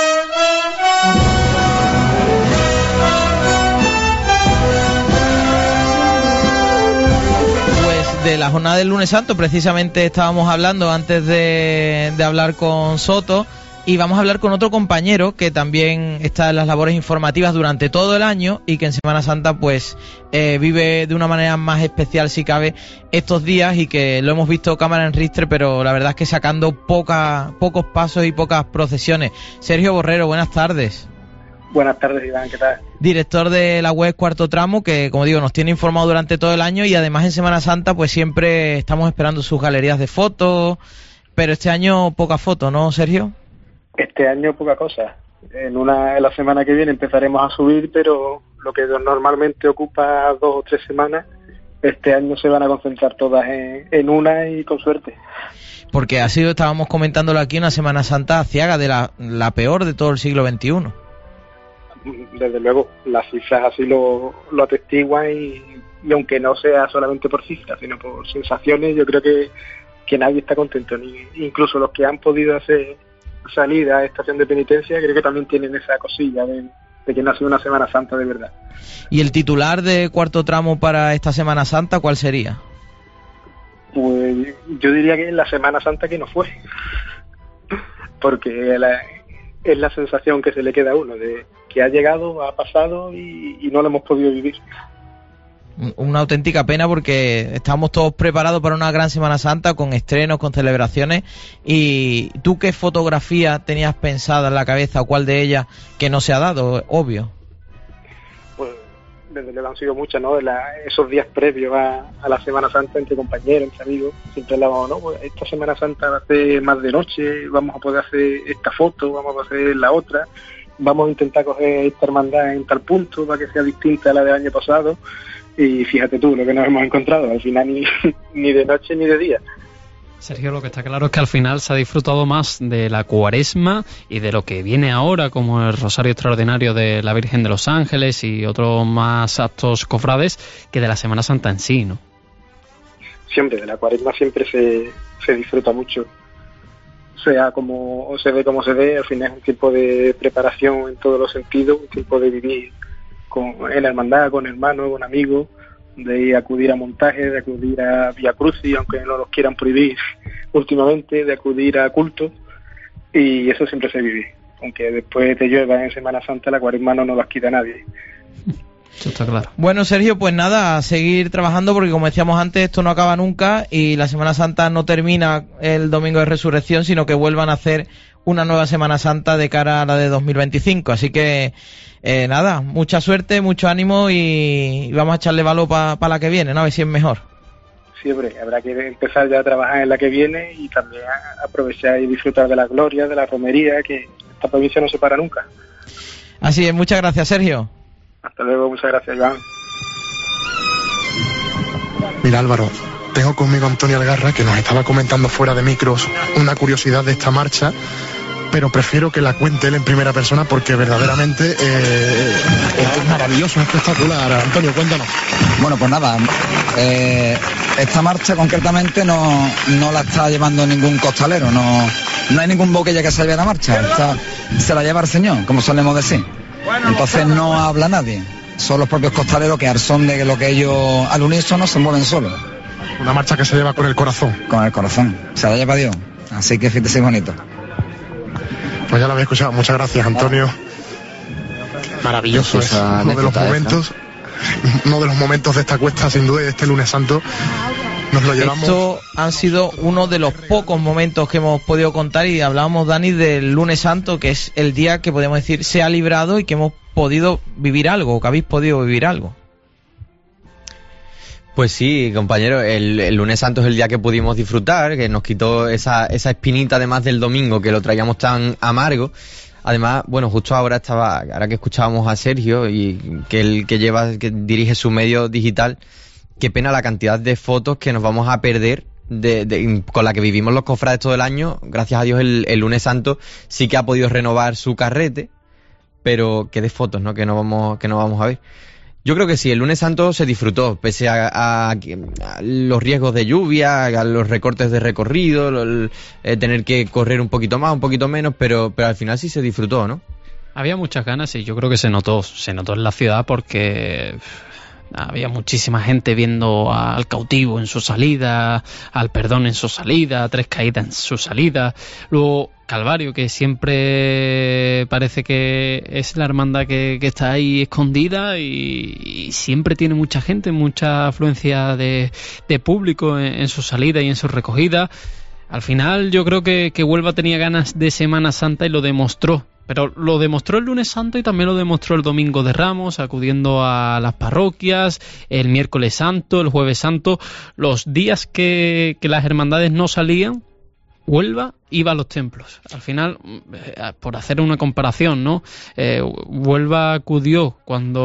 Speaker 1: De la jornada del lunes santo precisamente estábamos hablando antes de hablar con Soto, y vamos a hablar con otro compañero que también está en las labores informativas durante todo el año y que en Semana Santa pues vive de una manera más especial si cabe estos días, y que lo hemos visto cámara en ristre, pero la verdad es que sacando pocos pasos y pocas procesiones. Sergio Borrero, buenas tardes.
Speaker 16: Buenas tardes, Iván, ¿qué tal?
Speaker 1: Director de la web Cuarto Tramo, que como digo nos tiene informado durante todo el año, y además en Semana Santa pues siempre estamos esperando sus galerías de fotos, pero este año poca foto, ¿no, Sergio?
Speaker 16: Este año poca cosa. En la semana que viene empezaremos a subir, pero lo que normalmente ocupa 2 o 3 semanas, este año se van a concentrar todas en una y con suerte.
Speaker 1: Porque estábamos comentándolo aquí, una Semana Santa aciaga, de la peor de todo el siglo XXI.
Speaker 16: Desde luego, las cifras así lo atestiguan, y aunque no sea solamente por cifras, sino por sensaciones, yo creo que nadie está contento, incluso los que han podido hacer salida a estación de penitencia, creo que también tienen esa cosilla de que no ha sido una Semana Santa de verdad.
Speaker 1: ¿Y el titular de Cuarto Tramo para esta Semana Santa cuál sería?
Speaker 16: Pues yo diría que es la Semana Santa que no fue, porque es la sensación que se le queda a uno, de que ha llegado, ha pasado y no lo hemos podido vivir.
Speaker 1: Una auténtica pena, porque estamos todos preparados para una gran Semana Santa, con estrenos, con celebraciones. ¿Y tú qué fotografía tenías pensada en la cabeza, o cuál de ellas que no se ha dado? Obvio.
Speaker 16: Pues desde luego han sido muchas, ¿no? Esos días previos a la Semana Santa, entre compañeros, entre amigos, siempre hablábamos, ¿no? Pues esta Semana Santa va a ser más de noche, vamos a poder hacer esta foto, vamos a hacer la otra, vamos a intentar coger esta hermandad en tal punto para que sea distinta a la del año pasado. Y fíjate tú lo que nos hemos encontrado, al final ni de noche ni de día.
Speaker 3: Sergio, lo que está claro es que al final se ha disfrutado más de la Cuaresma y de lo que viene ahora, como el Rosario Extraordinario de la Virgen de los Ángeles y otros más actos cofrades, que de la Semana Santa en sí, ¿no?
Speaker 16: Siempre, de la Cuaresma siempre se disfruta mucho. Sea como se ve como se ve, al final es un tiempo de preparación en todos los sentidos, un tiempo de vivir en la hermandad, con hermanos, con amigos, de acudir a montajes, de acudir a Vía Crucis, aunque no los quieran prohibir últimamente, de acudir a cultos, y eso siempre se vive. Aunque después te llueva en Semana Santa, la Cuaresma no nos las quita nadie.
Speaker 3: Eso está claro.
Speaker 1: Bueno, Sergio, pues nada, a seguir trabajando, porque como decíamos antes, esto no acaba nunca, y la Semana Santa no termina el domingo de Resurrección, sino que vuelvan a hacer una nueva Semana Santa de cara a la de 2025. Así que nada, mucha suerte, mucho ánimo, y vamos a echarle valor para la que viene, ¿no? A ver si es mejor.
Speaker 16: Siempre habrá que empezar ya a trabajar en la que viene, y también aprovechar y disfrutar de la gloria, de la romería, que esta provincia no se para nunca.
Speaker 1: Así es, muchas gracias, Sergio.
Speaker 16: Hasta luego, muchas gracias, Iván.
Speaker 9: Mira, Álvaro, tengo conmigo a Antonio Algarra, que nos estaba comentando fuera de micros una curiosidad de esta marcha, pero prefiero que la cuente él en primera persona, porque verdaderamente es maravilloso, es espectacular. Antonio, cuéntanos.
Speaker 17: Bueno, pues nada, esta marcha concretamente no la está llevando ningún costalero, no hay ningún boquilla que se lleve la marcha, se la lleva el Señor, como solemos decir. Entonces no habla nadie, son los propios costaleros que al son de lo que ellos al unísono se mueven solos.
Speaker 9: Una marcha que se lleva con el corazón.
Speaker 17: Con el corazón, se la lleva Dios, así que fíjate, bonito.
Speaker 9: Pues ya lo había escuchado, muchas gracias, Antonio. Maravilloso, es uno de los momentos de esta cuesta, sin duda, y de este lunes santo, nos lo llevamos.
Speaker 1: Esto han sido uno de los pocos momentos que hemos podido contar, y hablábamos, Dani, del lunes santo, que es el día que podemos decir se ha librado y que hemos podido vivir algo, o que habéis podido vivir algo.
Speaker 4: Pues sí, compañero, el lunes santo es el día que pudimos disfrutar, que nos quitó esa espinita además del domingo, que lo traíamos tan amargo. Además, bueno, justo ahora que escuchábamos a Sergio, y que dirige su medio digital, qué pena la cantidad de fotos que nos vamos a perder con la que vivimos los cofrades todo el año. Gracias a Dios el lunes santo sí que ha podido renovar su carrete, pero qué de fotos, ¿no? Que no vamos a ver. Yo creo que sí, el lunes santo se disfrutó, pese a los riesgos de lluvia, a los recortes de recorrido, tener que correr un poquito más, un poquito menos, pero al final sí se disfrutó, ¿no?
Speaker 3: Había muchas ganas y yo creo que se notó en la ciudad, porque había muchísima gente viendo al Cautivo en su salida, al Perdón en su salida, a Tres Caídas en su salida, luego Calvario, que siempre parece que es la hermandad que está ahí escondida y siempre tiene mucha gente, mucha afluencia de público en su salida y en su recogida. Al final yo creo que Huelva tenía ganas de Semana Santa y lo demostró. Pero lo demostró el lunes santo y también lo demostró el domingo de Ramos, acudiendo a las parroquias, el miércoles santo, el jueves santo, los días que las hermandades no salían. Huelva iba a los templos. Al final, por hacer una comparación, ¿no? Huelva acudió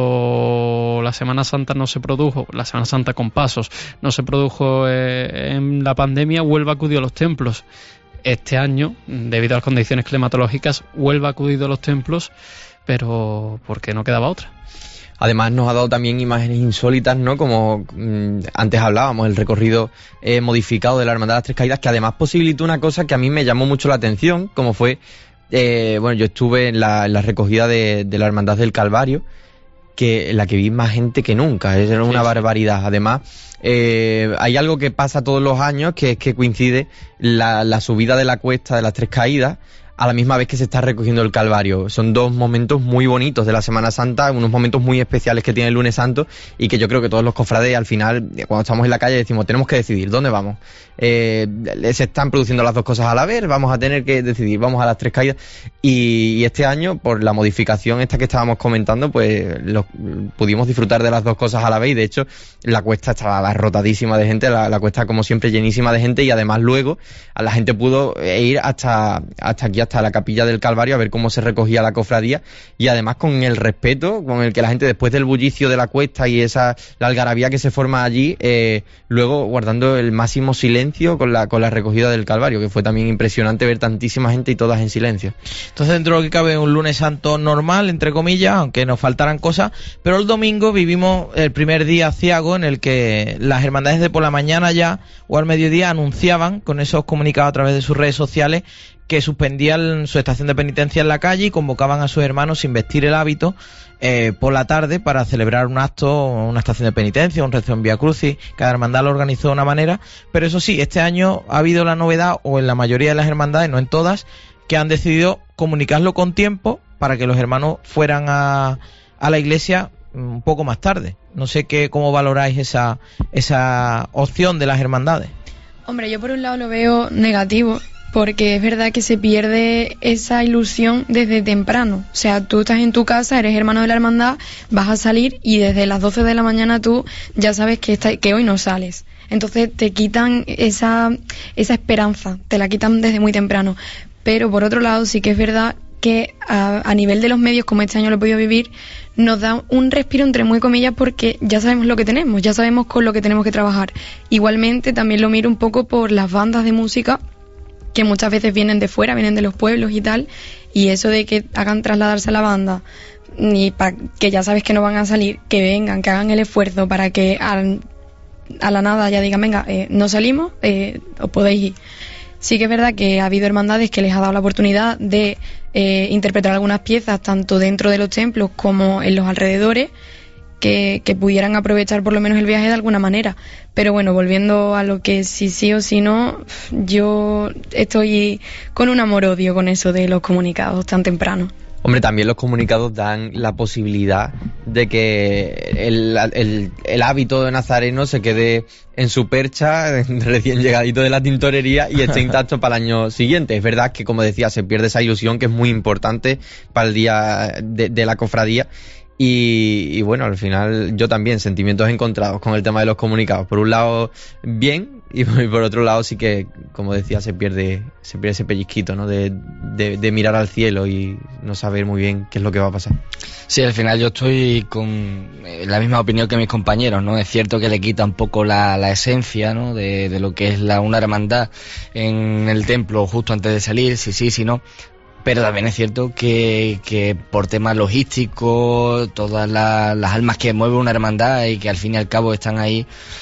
Speaker 3: cuando la Semana Santa no se produjo, la Semana Santa con pasos no se produjo en la pandemia. Huelva acudió a los templos. Este año, debido a las condiciones climatológicas, Huelva ha acudido a los templos, pero porque no quedaba otra.
Speaker 4: Además nos ha dado también imágenes insólitas, ¿no? Como antes hablábamos, el recorrido modificado de la Hermandad de las Tres Caídas, que además posibilitó una cosa que a mí me llamó mucho la atención, como fue, yo estuve en la recogida de la Hermandad del Calvario, en la que vi más gente que nunca, era una barbaridad. Además, hay algo que pasa todos los años, que es que coincide la subida de la cuesta de las Tres Caídas a la misma vez que se está recogiendo el Calvario. Son dos momentos muy bonitos de la Semana Santa, unos momentos muy especiales que tiene el lunes santo, y que yo creo que todos los cofrades al final, cuando estamos en la calle, decimos, tenemos que decidir dónde vamos. Se están produciendo las dos cosas a la vez, vamos a tener que decidir, vamos a las Tres Caídas, y este año, por la modificación esta que estábamos comentando, pues pudimos disfrutar de las dos cosas a la vez, y de hecho la cuesta estaba abarrotadísima de gente, la cuesta como siempre llenísima de gente, y además luego la gente pudo ir hasta aquí, hasta la capilla del Calvario, a ver cómo se recogía la cofradía, y además con el respeto con el que la gente, después del bullicio de la cuesta y la algarabía que se forma allí, luego guardando el máximo silencio con la recogida del Calvario, que fue también impresionante ver tantísima gente y todas en silencio.
Speaker 1: Entonces, dentro de lo que cabe, un lunes santo normal, entre comillas, aunque nos faltaran cosas, pero el domingo vivimos el primer día aciago, en el que las hermandades de por la mañana ya o al mediodía anunciaban con esos comunicados a través de sus redes sociales que suspendían su estación de penitencia en la calle y convocaban a sus hermanos sin vestir el hábito por la tarde para celebrar un acto, una estación de penitencia, un rezo en Vía Crucis. Cada hermandad lo organizó de una manera, pero eso sí, este año ha habido la novedad, o en la mayoría de las hermandades, no en todas, que han decidido comunicarlo con tiempo para que los hermanos fueran a la iglesia un poco más tarde. No sé cómo valoráis esa opción de las hermandades.
Speaker 6: Hombre, yo por un lado lo veo negativo, porque es verdad que se pierde esa ilusión desde temprano. O sea, tú estás en tu casa, eres hermano de la hermandad, vas a salir y desde las 12 de la mañana tú ya sabes que hoy no sales. Entonces te quitan esa esperanza, te la quitan desde muy temprano. Pero por otro lado sí que es verdad que a nivel de los medios, como este año lo he podido vivir, nos da un respiro entre muy comillas, porque ya sabemos lo que tenemos, ya sabemos con lo que tenemos que trabajar. Igualmente también lo miro un poco por las bandas de música, que muchas veces vienen de fuera, vienen de los pueblos y tal, y eso de que hagan trasladarse a la banda, y que ya sabes que no van a salir, que vengan, que hagan el esfuerzo para que a la nada ya digan, venga, no salimos, os podéis ir. Sí que es verdad que ha habido hermandades que les ha dado la oportunidad de interpretar algunas piezas, tanto dentro de los templos como en los alrededores, que pudieran aprovechar por lo menos el viaje de alguna manera. Pero bueno, volviendo a lo que sí o sí no, yo estoy con un amor-odio con eso de los comunicados tan temprano.
Speaker 4: Hombre, también los comunicados dan la posibilidad de que el hábito de nazareno se quede en su percha, recién llegadito de la tintorería, y esté intacto para el año siguiente. Es verdad que, como decía, se pierde esa ilusión que es muy importante para el día de la cofradía. Y bueno, al final yo también, sentimientos encontrados con el tema de los comunicados. Por un lado, bien, y por otro lado sí que, como decía, se pierde ese pellizquito, ¿no? De mirar al cielo y no saber muy bien qué es lo que va a pasar.
Speaker 5: Sí, al final yo estoy con la misma opinión que mis compañeros, ¿no? Es cierto que le quita un poco la esencia, ¿no? De lo que es una hermandad en el templo justo antes de salir, sí, no. Pero también es cierto que por temas logísticos, todas las almas que mueve una hermandad y que al fin y al cabo están ahí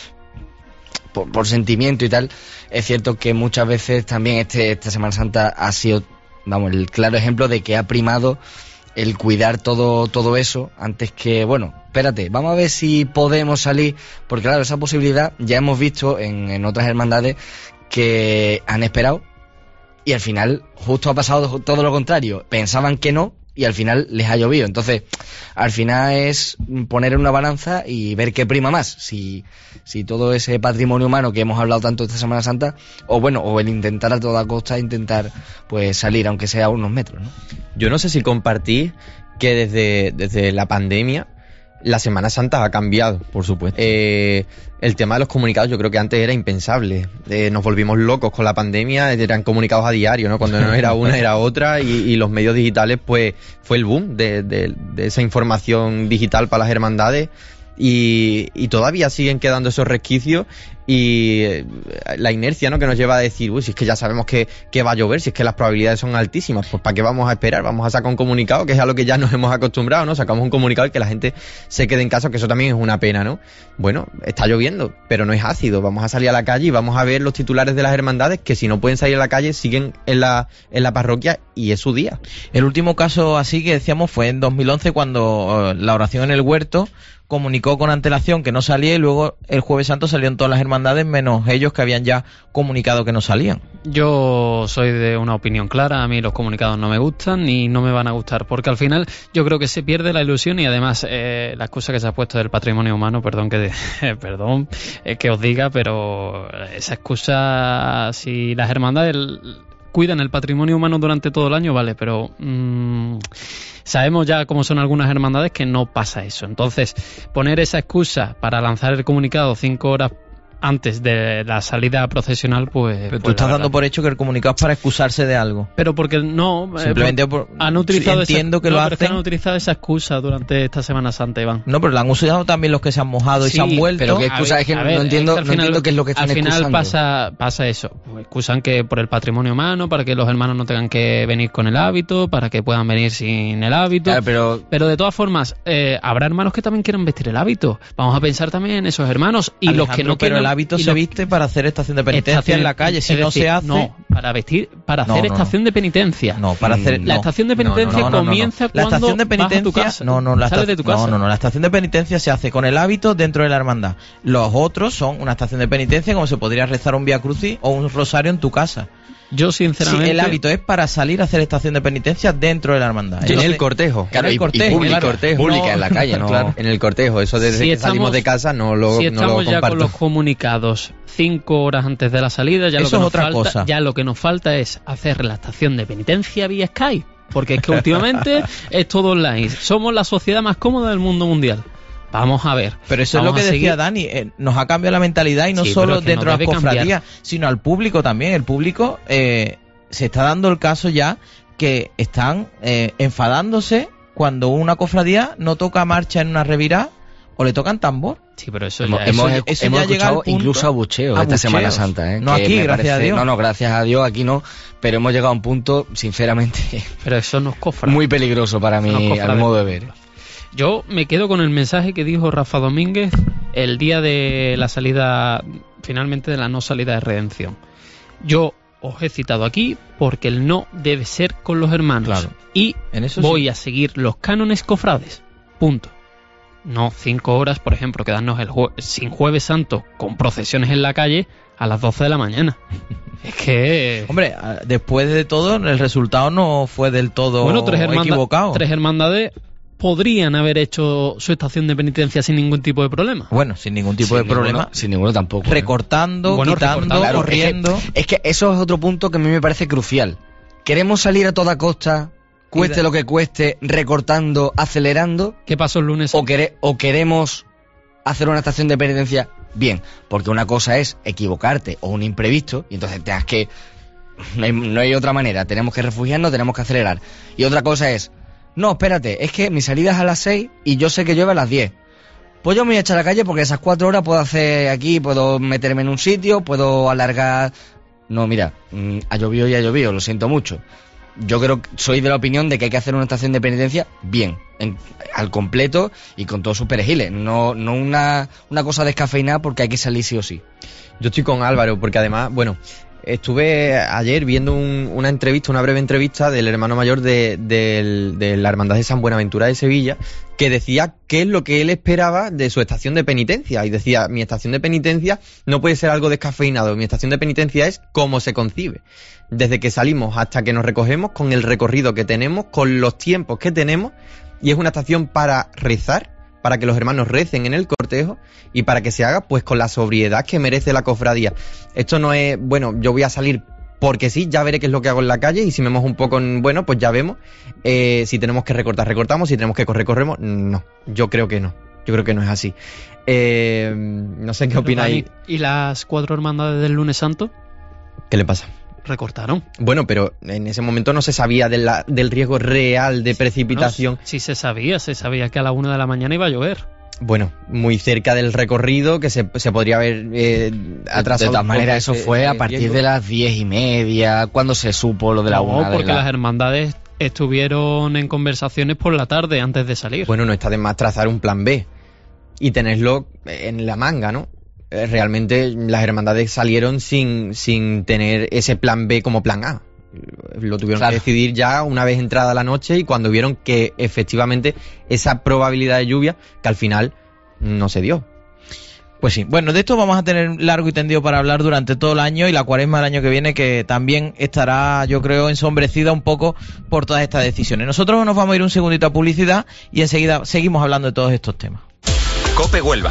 Speaker 5: por sentimiento y tal, es cierto que muchas veces también esta Semana Santa ha sido, vamos, el claro ejemplo de que ha primado el cuidar todo eso antes que, bueno, espérate, vamos a ver si podemos salir, porque claro, esa posibilidad ya hemos visto en otras hermandades que han esperado y al final justo ha pasado todo lo contrario. Pensaban que no y al final les ha llovido. Entonces, al final es poner en una balanza y ver qué prima más. Si todo ese patrimonio humano que hemos hablado tanto esta Semana Santa, o el intentar a toda costa, pues salir, aunque sea a unos metros, ¿no?
Speaker 4: Yo no sé si compartís que desde la pandemia la Semana Santa ha cambiado, por supuesto. El tema de los comunicados yo creo que antes era impensable. Nos volvimos locos con la pandemia, eran comunicados a diario, ¿no? Cuando no era una, era otra, y los medios digitales, pues fue el boom de esa información digital para las hermandades. Y todavía siguen quedando esos resquicios y la inercia, ¿no?, que nos lleva a decir, si es que ya sabemos que va a llover, si es que las probabilidades son altísimas, pues ¿para qué vamos a esperar? Vamos a sacar un comunicado, que es a lo que ya nos hemos acostumbrado, ¿no? Sacamos un comunicado y que la gente se quede en casa, que eso también es una pena, ¿no? Bueno, está lloviendo, pero no es ácido, vamos a salir a la calle y vamos a ver los titulares de las hermandades, que si no pueden salir a la calle siguen en la parroquia y es su día.
Speaker 1: El último caso así que decíamos fue en 2011, cuando la oración en el huerto comunicó con antelación que no salía, y luego el Jueves Santo salieron todas las hermandades menos ellos, que habían ya comunicado que no salían.
Speaker 3: Yo soy de una opinión clara, a mí los comunicados no me gustan y no me van a gustar, porque al final yo creo que se pierde la ilusión, y además la excusa que se ha puesto del patrimonio humano, perdón que os diga, pero esa excusa, si las hermandades cuidan el patrimonio humano durante todo el año, vale, pero sabemos ya cómo son algunas hermandades que no pasa eso. Entonces, poner esa excusa para lanzar el comunicado 5 horas antes de la salida procesional, pues...
Speaker 1: Pero tú estás dando por hecho que el comunicado es para excusarse de algo.
Speaker 3: Pero porque no...
Speaker 1: Simplemente
Speaker 3: han utilizado
Speaker 1: entiendo que lo hacen.
Speaker 3: Pero han utilizado esa excusa durante esta Semana Santa, Iván.
Speaker 1: No, pero la han usado también los que se han mojado y se han vuelto.
Speaker 5: Pero qué excusa, es que no entiendo qué es lo que están excusando.
Speaker 3: Al final pasa eso. Pues excusan que por el patrimonio humano, para que los hermanos no tengan que venir con el hábito, para que puedan venir sin el hábito.
Speaker 5: Claro,
Speaker 3: pero de todas formas, habrá hermanos que también quieran vestir el hábito. Vamos a pensar también en esos hermanos y Alejandro, los que no quieran.
Speaker 1: Pero el hábito se viste para hacer estación de penitencia en la calle. Si no se hace...
Speaker 3: No, para hacer estación de penitencia.
Speaker 1: No, para hacer...
Speaker 3: La estación de penitencia comienza cuando
Speaker 1: la estación de penitencia,
Speaker 3: vas a tu casa. Sales de tu casa.
Speaker 1: No, la estación de penitencia se hace con el hábito dentro de la hermandad. Los otros son una estación de penitencia como se podría rezar un Vía Crucis o un rosario en tu casa.
Speaker 3: Yo sinceramente...
Speaker 1: Sí, el hábito es para salir a hacer estación de penitencia dentro de la hermandad.
Speaker 4: En el cortejo.
Speaker 5: Claro,
Speaker 4: y cortejo.
Speaker 5: Pública en la calle, ¿no?
Speaker 4: Claro, en el cortejo. Eso desde que salimos de casa no lo comparto.
Speaker 3: Si estamos ya con los comunicados 5 horas antes de la salida, ya
Speaker 1: eso es otra cosa.
Speaker 3: Ya lo que nos falta es hacer la estación de penitencia vía Skype. Porque es que últimamente es todo online. Somos la sociedad más cómoda del mundo mundial. Vamos a ver.
Speaker 1: Pero eso es lo que decía Dani, nos ha cambiado la mentalidad, y no solo dentro de las cofradías, sino al público también. El público se está dando el caso ya que están enfadándose cuando una cofradía no toca marcha en una revirá o le tocan tambor.
Speaker 3: Sí, pero eso
Speaker 5: hemos escuchado incluso abucheos esta Semana Santa, ¿eh?
Speaker 1: No aquí, gracias a Dios.
Speaker 5: No, gracias a Dios aquí no, pero hemos llegado a un punto, sinceramente,
Speaker 3: pero eso no es cofrade,
Speaker 5: muy peligroso para mí, al modo de ver.
Speaker 3: Yo me quedo con el mensaje que dijo Rafa Domínguez el día de la salida, finalmente de la no salida de redención. Yo os he citado aquí porque el no debe ser con los hermanos.
Speaker 1: Claro.
Speaker 3: Y voy a seguir los cánones cofrades. Punto. No 5 horas, por ejemplo, quedarnos sin Jueves Santo con procesiones en la calle a las 12 de la mañana. Es que...
Speaker 1: Hombre, después de todo, el resultado no fue del todo equivocado.
Speaker 3: 3 hermandades podrían haber hecho su estación de penitencia sin ningún tipo de problema.
Speaker 1: Bueno, sin ningún tipo de problema.
Speaker 5: Sin ninguno tampoco.
Speaker 1: Recortando, quitando,
Speaker 5: claro,
Speaker 1: corriendo.
Speaker 5: Es que eso es otro punto que a mí me parece crucial. Queremos salir a toda costa, cueste lo que cueste, recortando, acelerando.
Speaker 3: ¿Qué pasó el lunes?
Speaker 5: O queremos hacer una estación de penitencia bien, porque una cosa es equivocarte o un imprevisto, y entonces tengas que... No hay otra manera, tenemos que refugiarnos, tenemos que acelerar. Y otra cosa es, no, espérate, es que mi salida es a las 6 y yo sé que llueve a las 10. Pues yo me voy a echar a la calle porque esas 4 horas puedo hacer aquí, puedo meterme en un sitio, puedo alargar... No, mira, ha llovido y ha llovido, lo siento mucho. Yo creo que soy de la opinión de que hay que hacer una estación de penitencia bien, al completo y con todos sus perejiles, no una cosa descafeinada porque hay que salir sí o sí.
Speaker 4: Yo estoy con Álvaro porque además, bueno, estuve ayer viendo una breve entrevista del hermano mayor de la Hermandad de San Buenaventura de Sevilla, que decía qué es lo que él esperaba de su estación de penitencia, y decía, mi estación de penitencia no puede ser algo descafeinado, mi estación de penitencia es como se concibe, desde que salimos hasta que nos recogemos, con el recorrido que tenemos, con los tiempos que tenemos, y es una estación para rezar, para que los hermanos recen en el cortejo y para que se haga pues con la sobriedad que merece la cofradía. Esto no es, bueno, yo voy a salir porque sí, ya veré qué es lo que hago en la calle y si me mojo un poco, bueno, pues ya vemos. Si tenemos que recortar, recortamos, si tenemos que correr, corremos. No, yo creo que no. Yo creo que no es así. No sé qué opináis.
Speaker 3: ¿Y las 4 hermandades del Lunes Santo?
Speaker 4: ¿Qué le pasa?
Speaker 3: Recortaron.
Speaker 4: Bueno, pero en ese momento no se sabía del riesgo real de precipitación.
Speaker 3: No, sí se sabía que a la 1 de la mañana iba a llover.
Speaker 4: Bueno, muy cerca del recorrido, que se podría haber atrasado.
Speaker 5: De todas maneras, eso fue a partir de las 10:30, cuando se supo lo de la 1.
Speaker 3: No, porque las hermandades estuvieron en conversaciones por la tarde antes de salir.
Speaker 4: Bueno, no está de más trazar un plan B y tenerlo en la manga, ¿no? Realmente las hermandades salieron sin tener ese plan B como plan A. Lo tuvieron que decidir ya una vez entrada la noche y cuando vieron que efectivamente esa probabilidad de lluvia, que al final no se dio.
Speaker 1: Pues sí, bueno, de esto vamos a tener largo y tendido para hablar durante todo el año y la cuaresma del año que viene, que también estará, yo creo, ensombrecida un poco por todas estas decisiones. Nosotros nos vamos a ir un segundito a publicidad y enseguida seguimos hablando de todos estos temas.
Speaker 12: COPE Huelva.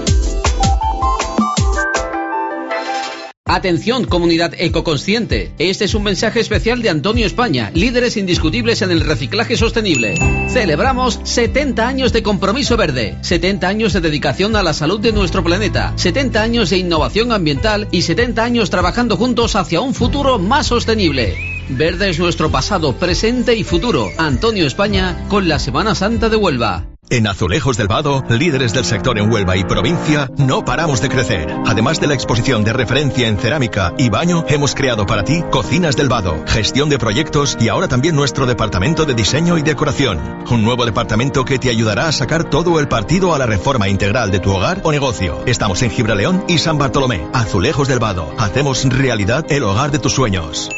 Speaker 7: Atención, comunidad ecoconsciente. Este es un mensaje especial de Antonio España, líderes indiscutibles en el reciclaje sostenible. Celebramos 70 años de compromiso verde, 70 años de dedicación a la salud de nuestro planeta, 70 años de innovación ambiental y 70 años trabajando juntos hacia un futuro más sostenible. Verde es nuestro pasado, presente y futuro. Antonio España con la Semana Santa de Huelva.
Speaker 12: En Azulejos del Vado, líderes del sector en Huelva y provincia, no paramos de crecer. Además de la exposición de referencia en cerámica y baño, hemos creado para ti Cocinas del Vado, gestión de proyectos y ahora también nuestro departamento de diseño y decoración. Un nuevo departamento que te ayudará a sacar todo el partido a la reforma integral de tu hogar o negocio. Estamos en Gibraleón y San Bartolomé. Azulejos del Vado. Hacemos realidad el hogar de tus sueños.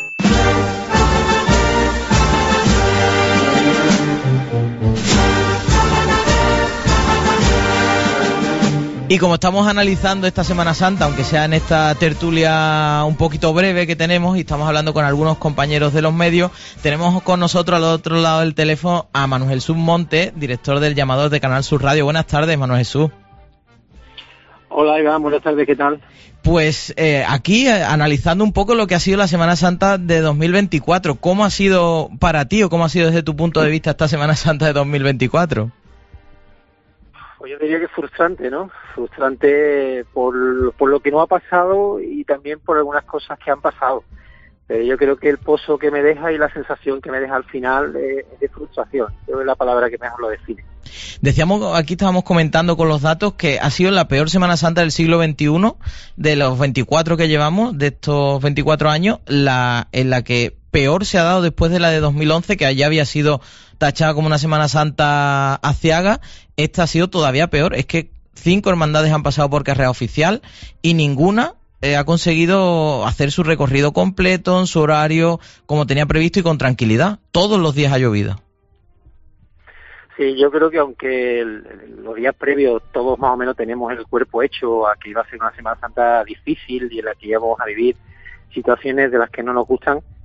Speaker 1: Y como estamos analizando esta Semana Santa, aunque sea en esta tertulia un poquito breve que tenemos, y estamos hablando con algunos compañeros de los medios, tenemos con nosotros al otro lado del teléfono a Manuel Jesús Monte, director del Llamador de Canal Sur Radio. Buenas tardes, Manuel Jesús.
Speaker 16: Hola, Iván, buenas tardes, ¿qué tal?
Speaker 1: Pues aquí analizando un poco lo que ha sido la Semana Santa de 2024. ¿Cómo ha sido para ti o cómo ha sido desde tu punto de vista esta Semana Santa de 2024?
Speaker 16: Pues yo diría que frustrante, ¿no? Frustrante por lo que no ha pasado y también por algunas cosas que han pasado. Yo creo que el pozo que me deja y la sensación que me deja al final es de frustración. Creo que es la palabra que mejor lo define.
Speaker 1: Decíamos, aquí estábamos comentando con los datos que ha sido la peor Semana Santa del siglo XXI, de los 24 que llevamos, de estos 24 años, en la que peor se ha dado después de la de 2011, que ya había sido tachada como una Semana Santa aciaga. Esta ha sido todavía peor. Es que 5 hermandades han pasado por carrera oficial y ninguna ha conseguido hacer su recorrido completo en su horario como tenía previsto y con tranquilidad. Todos los días ha llovido.
Speaker 16: Sí, yo creo que aunque los días previos todos más o menos tenemos el cuerpo hecho a que iba a ser una Semana Santa difícil y en la que íbamos a vivir situaciones de las que no nos gustan,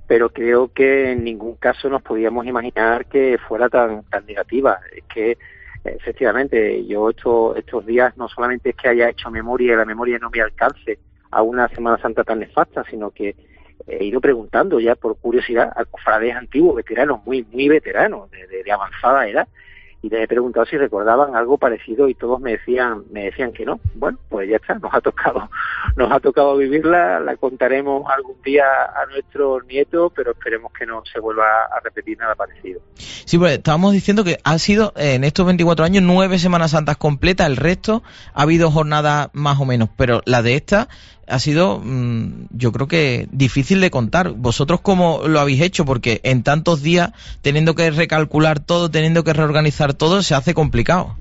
Speaker 18: pero creo que en ningún caso nos podíamos imaginar que fuera tan negativa. Es que efectivamente yo estos días no solamente es que haya hecho memoria y la memoria no me alcance a una Semana Santa tan nefasta, sino que he ido preguntando ya por curiosidad a cofrades antiguos, veteranos, muy veteranos, de avanzada edad, y les he preguntado si recordaban algo parecido y todos me decían que no. Bueno, pues ya está, nos ha tocado vivirla, la contaremos algún día a nuestros nietos, pero esperemos que no se vuelva a repetir nada parecido.
Speaker 1: Sí, pues estábamos diciendo que ha sido en estos 24 años 9 Semanas Santas completas, el resto ha habido jornadas más o menos, pero la de esta ha sido, yo creo que difícil de contar. ¿Vosotros cómo lo habéis hecho? Porque en tantos días, teniendo que recalcular todo, teniendo que reorganizar todo, se hace complicado.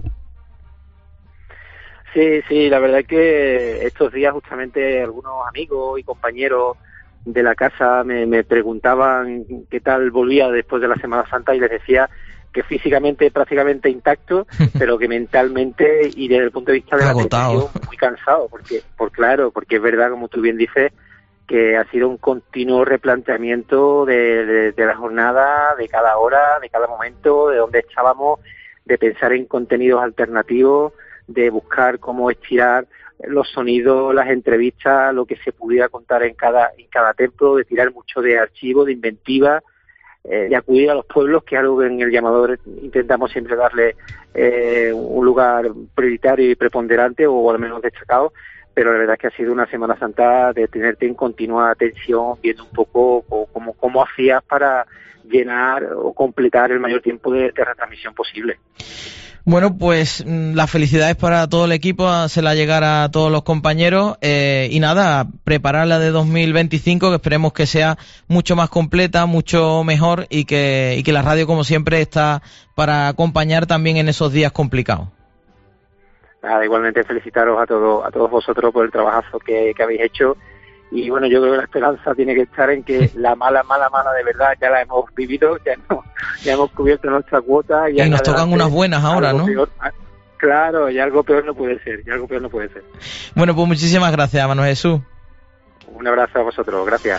Speaker 18: Sí, la verdad es que estos días justamente algunos amigos y compañeros de la casa me preguntaban qué tal volvía después de la Semana Santa y les decía que físicamente prácticamente intacto, pero que mentalmente y desde el punto de vista de la preparación muy cansado, porque es verdad, como tú bien dices, que ha sido un continuo replanteamiento de la jornada, de cada hora, de cada momento, de dónde estábamos, de pensar en contenidos alternativos, de buscar cómo estirar los sonidos, las entrevistas, lo que se pudiera contar en cada templo, de tirar mucho de archivo, de inventiva, de acudir a los pueblos, que es algo que en el llamador intentamos siempre darle un lugar prioritario y preponderante, o al menos destacado, pero la verdad es que ha sido una Semana Santa de tenerte en continua atención, viendo un poco cómo hacías para llenar o completar el mayor tiempo de retransmisión posible.
Speaker 1: Bueno, pues las felicidades para todo el equipo, hacerla llegar a todos los compañeros y nada, prepararla de 2025, que esperemos que sea mucho más completa, mucho mejor y que la radio, como siempre, está para acompañar también en esos días complicados.
Speaker 18: Nada, igualmente felicitaros a todos vosotros por el trabajazo que habéis hecho. Y bueno, yo creo que la esperanza tiene que estar en que la mala de verdad ya la hemos vivido, ya hemos cubierto nuestra cuota. Y
Speaker 1: nos tocan unas buenas ahora, ¿no?
Speaker 18: Peor, claro, y algo peor no puede ser,
Speaker 1: Bueno, pues muchísimas gracias, Manuel Jesús.
Speaker 18: Un abrazo a vosotros, gracias.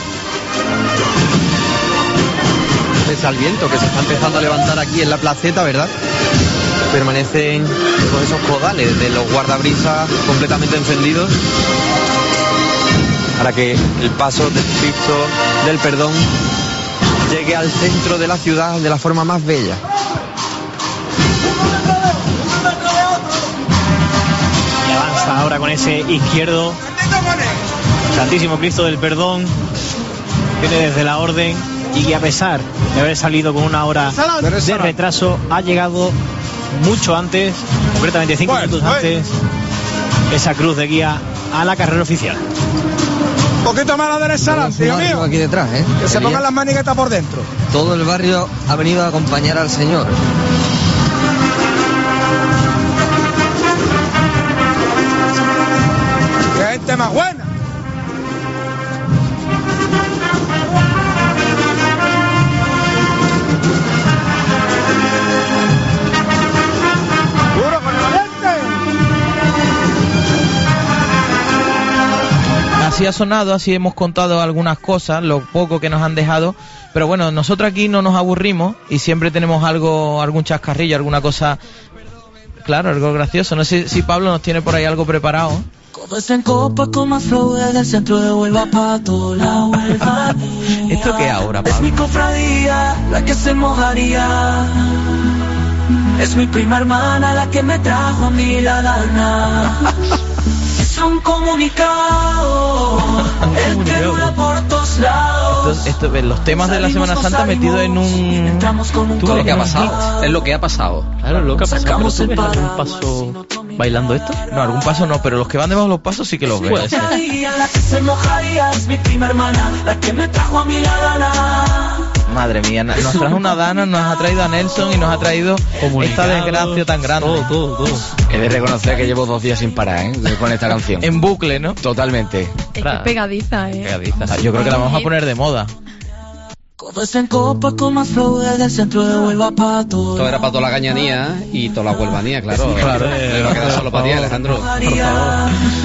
Speaker 4: Pese al viento que se está empezando a levantar aquí en la placeta, ¿verdad? Permanecen todos esos codales de los guardabrisas completamente encendidos, para que el paso del Cristo del Perdón llegue al centro de la ciudad de la forma más bella.
Speaker 11: Y avanza ahora con ese izquierdo. Santísimo Cristo del Perdón viene desde la Orden y que, a pesar de haber salido con una hora de retraso, ha llegado mucho antes, concretamente 5 minutos antes, esa cruz de guía a la carrera oficial.
Speaker 8: Un poquito más a la derecha, tío mío.
Speaker 10: Aquí detrás,
Speaker 8: que se pongan las maniguetas por dentro.
Speaker 10: Todo el barrio ha venido a acompañar al Señor.
Speaker 8: ¡Qué gente más buena!
Speaker 1: Así ha sonado, así hemos contado algunas cosas, lo poco que nos han dejado, pero bueno, nosotros aquí no nos aburrimos y siempre tenemos algún chascarrillo, alguna cosa, claro, algo gracioso. No sé si Pablo nos tiene por ahí algo preparado.
Speaker 19: Copas en copa con más flow desde el centro de Huelva pa' toda la Huelva.
Speaker 1: ¿Esto qué ahora, Pablo?
Speaker 19: Es mi cofradía la que se mojaría. Es mi prima hermana la que me trajo a mí la gana. Es un comunicado, el que dura por todos lados.
Speaker 1: Esto, los temas de la Semana Santa metidos en un...
Speaker 7: ¿Tú lo que ha pasado? Es lo que ha pasado.
Speaker 3: Claro, lo que ha pasado. ¿Tú ves algún paso bailando esto?
Speaker 1: No, algún paso no, pero los que van debajo de los pasos sí que los veo.
Speaker 19: Puede ser. La que se mojaría es mi prima hermana, la que me trajo a mí la gana.
Speaker 1: Madre mía, nos trajo una dana, nos ha traído a Nelson y nos ha traído esta desgracia tan grande.
Speaker 5: Todo. He de reconocer que llevo 2 días sin parar, con esta canción.
Speaker 1: En bucle, ¿no?
Speaker 5: Totalmente.
Speaker 6: Es que es pegadiza,
Speaker 1: Yo creo que la vamos a poner de moda.
Speaker 19: Copas en copa con más flow desde el centro de Huelva pa' todo.
Speaker 7: Todo era para toda la gañanía y toda la huelvanía, claro. Claro. No queda solo para ti, Alejandro. Por favor.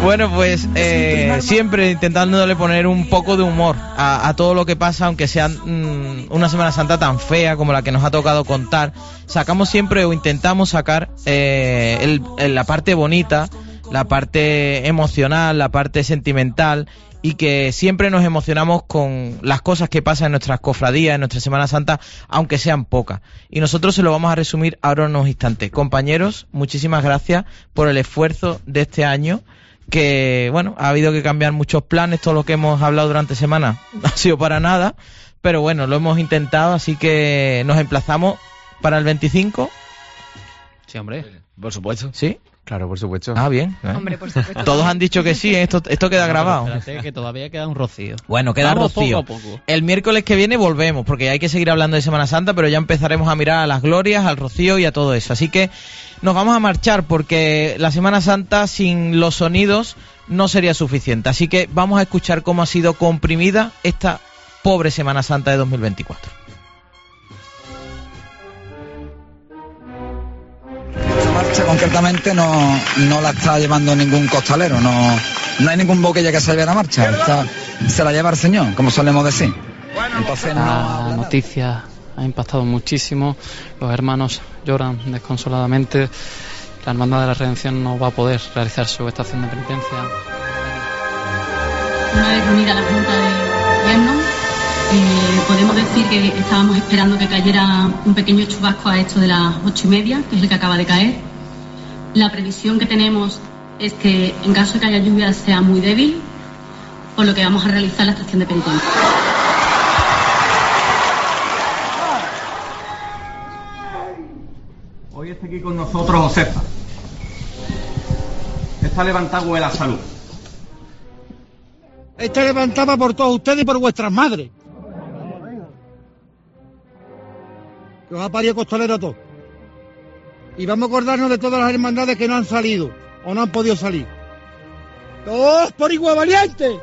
Speaker 1: Bueno, pues siempre intentándole poner un poco de humor a todo lo que pasa, aunque sea una Semana Santa tan fea como la que nos ha tocado contar. Sacamos siempre o intentamos sacar la parte bonita, la parte emocional, la parte sentimental, y que siempre nos emocionamos con las cosas que pasan en nuestras cofradías, en nuestra Semana Santa, aunque sean pocas. Y nosotros se lo vamos a resumir ahora en unos instantes. Compañeros, muchísimas gracias por el esfuerzo de este año, que bueno, ha habido que cambiar muchos planes, todo lo que hemos hablado durante semana no ha sido para nada, pero bueno, lo hemos intentado, así que nos emplazamos para el 25.
Speaker 3: Sí, hombre.
Speaker 5: Por supuesto.
Speaker 1: ¿Sí?
Speaker 4: Claro, por supuesto.
Speaker 1: Ah, bien.
Speaker 6: Hombre, por supuesto.
Speaker 1: Todos han dicho que sí, esto queda grabado.
Speaker 3: Espérate, que todavía queda un rocío.
Speaker 1: Bueno, queda
Speaker 3: Vamos
Speaker 1: rocío.
Speaker 3: poco a poco.
Speaker 1: El miércoles que viene volvemos, porque hay que seguir hablando de Semana Santa, pero ya empezaremos a mirar a las glorias, al rocío y a todo eso. Así que nos vamos a marchar, porque la Semana Santa sin los sonidos no sería suficiente. Así que vamos a escuchar cómo ha sido comprimida esta pobre Semana Santa de 2024.
Speaker 17: Marcha concretamente no la está llevando ningún costalero, no hay ningún boquilla que se lleve la marcha, se la lleva el Señor, como solemos decir. Entonces
Speaker 3: la noticia ha impactado muchísimo, los hermanos lloran desconsoladamente, la Hermandad de la Redención no va a poder realizar su estación de penitencia.
Speaker 20: Una vez reunida la Junta de Gobierno, podemos decir que estábamos esperando que cayera un pequeño chubasco a esto de las 8:30, que es el que acaba de caer. La previsión que tenemos es que en caso de que haya lluvia sea muy débil, por lo que vamos a realizar la estación de penitencia.
Speaker 21: Hoy está aquí con nosotros Josefa. Está levantado de la salud.
Speaker 8: Está levantada por todos ustedes y por vuestras madres. Que os ha parido costalero a todos. Y vamos a acordarnos de todas las hermandades que no han salido o no han podido salir. ¡Todos por igual valiente!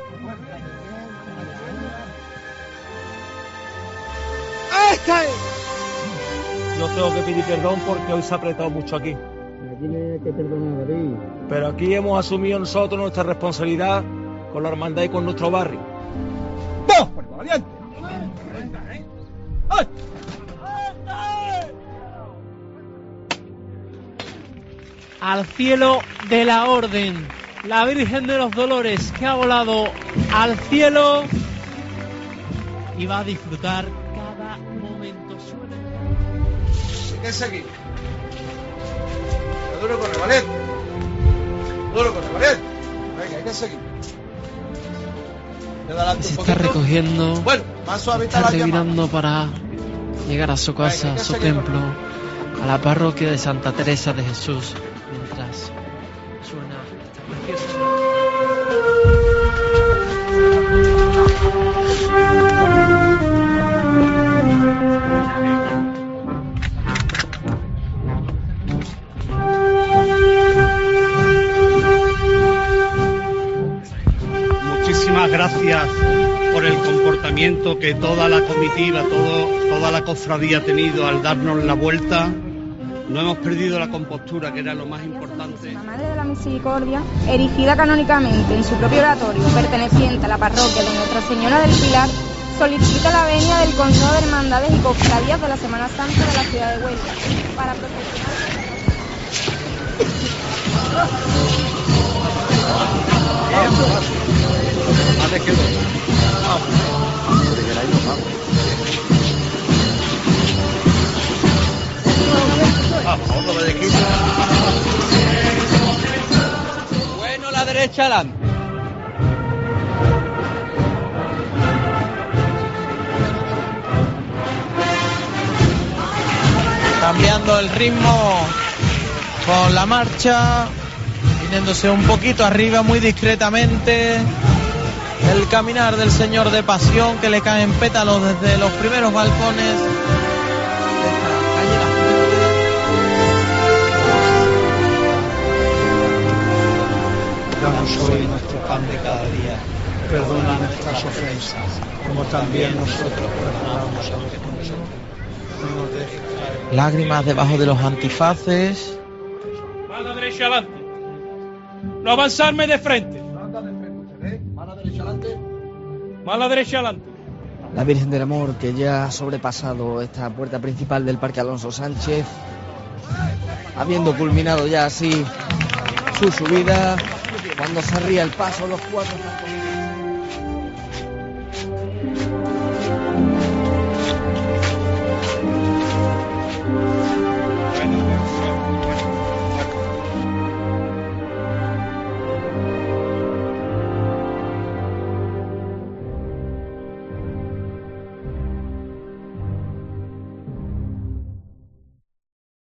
Speaker 22: Yo tengo que pedir perdón porque hoy se ha apretado mucho aquí.
Speaker 8: Aquí no hay que perdonar, David.
Speaker 22: Pero aquí hemos asumido nosotros nuestra responsabilidad con la hermandad y con nuestro barrio.
Speaker 8: ¡Vamos por igual valiente! ¡Ay!
Speaker 23: Al cielo de la Orden, la Virgen de los Dolores, que ha volado al cielo y va a disfrutar cada momento.
Speaker 8: Hay que seguir. Duro con el valiente. Duro con el valiente. Venga, hay que seguir.
Speaker 3: Se está recogiendo,
Speaker 8: bueno, más
Speaker 3: está revirando para llegar a su casa, a su templo, a la parroquia de Santa Teresa de Jesús, mientras suena esta preciosa.
Speaker 22: Muchísimas gracias por el comportamiento que toda la comitiva, toda la cofradía ha tenido al darnos la vuelta. No hemos perdido la compostura, que era lo más importante.
Speaker 24: La Madre de la Misericordia, erigida canónicamente en su propio oratorio, perteneciente a la parroquia de Nuestra Señora del Pilar, solicita la venia del Consejo de Hermandades y Cofradías de la Semana Santa de la ciudad de Huelva para proporcionar.
Speaker 23: Bueno, la derecha adelante.
Speaker 1: Cambiando el ritmo con la marcha, viniéndose un poquito arriba muy discretamente. El caminar del Señor de Pasión, que le caen pétalos desde los primeros balcones.
Speaker 22: Danos hoy nuestro pan de cada día. Perdona nuestras ofensas, como también nosotros perdonamos a los que nos ofenden. No nos dejes caer.
Speaker 1: Lágrimas debajo de los antifaces.
Speaker 23: A la derecha adelante.
Speaker 2: No avanzarme de frente. Mala derecha adelante.
Speaker 5: La Virgen del Amor, que ya ha sobrepasado esta puerta principal del Parque Alonso Sánchez, habiendo culminado ya así su subida, cuando se ría el paso, los 4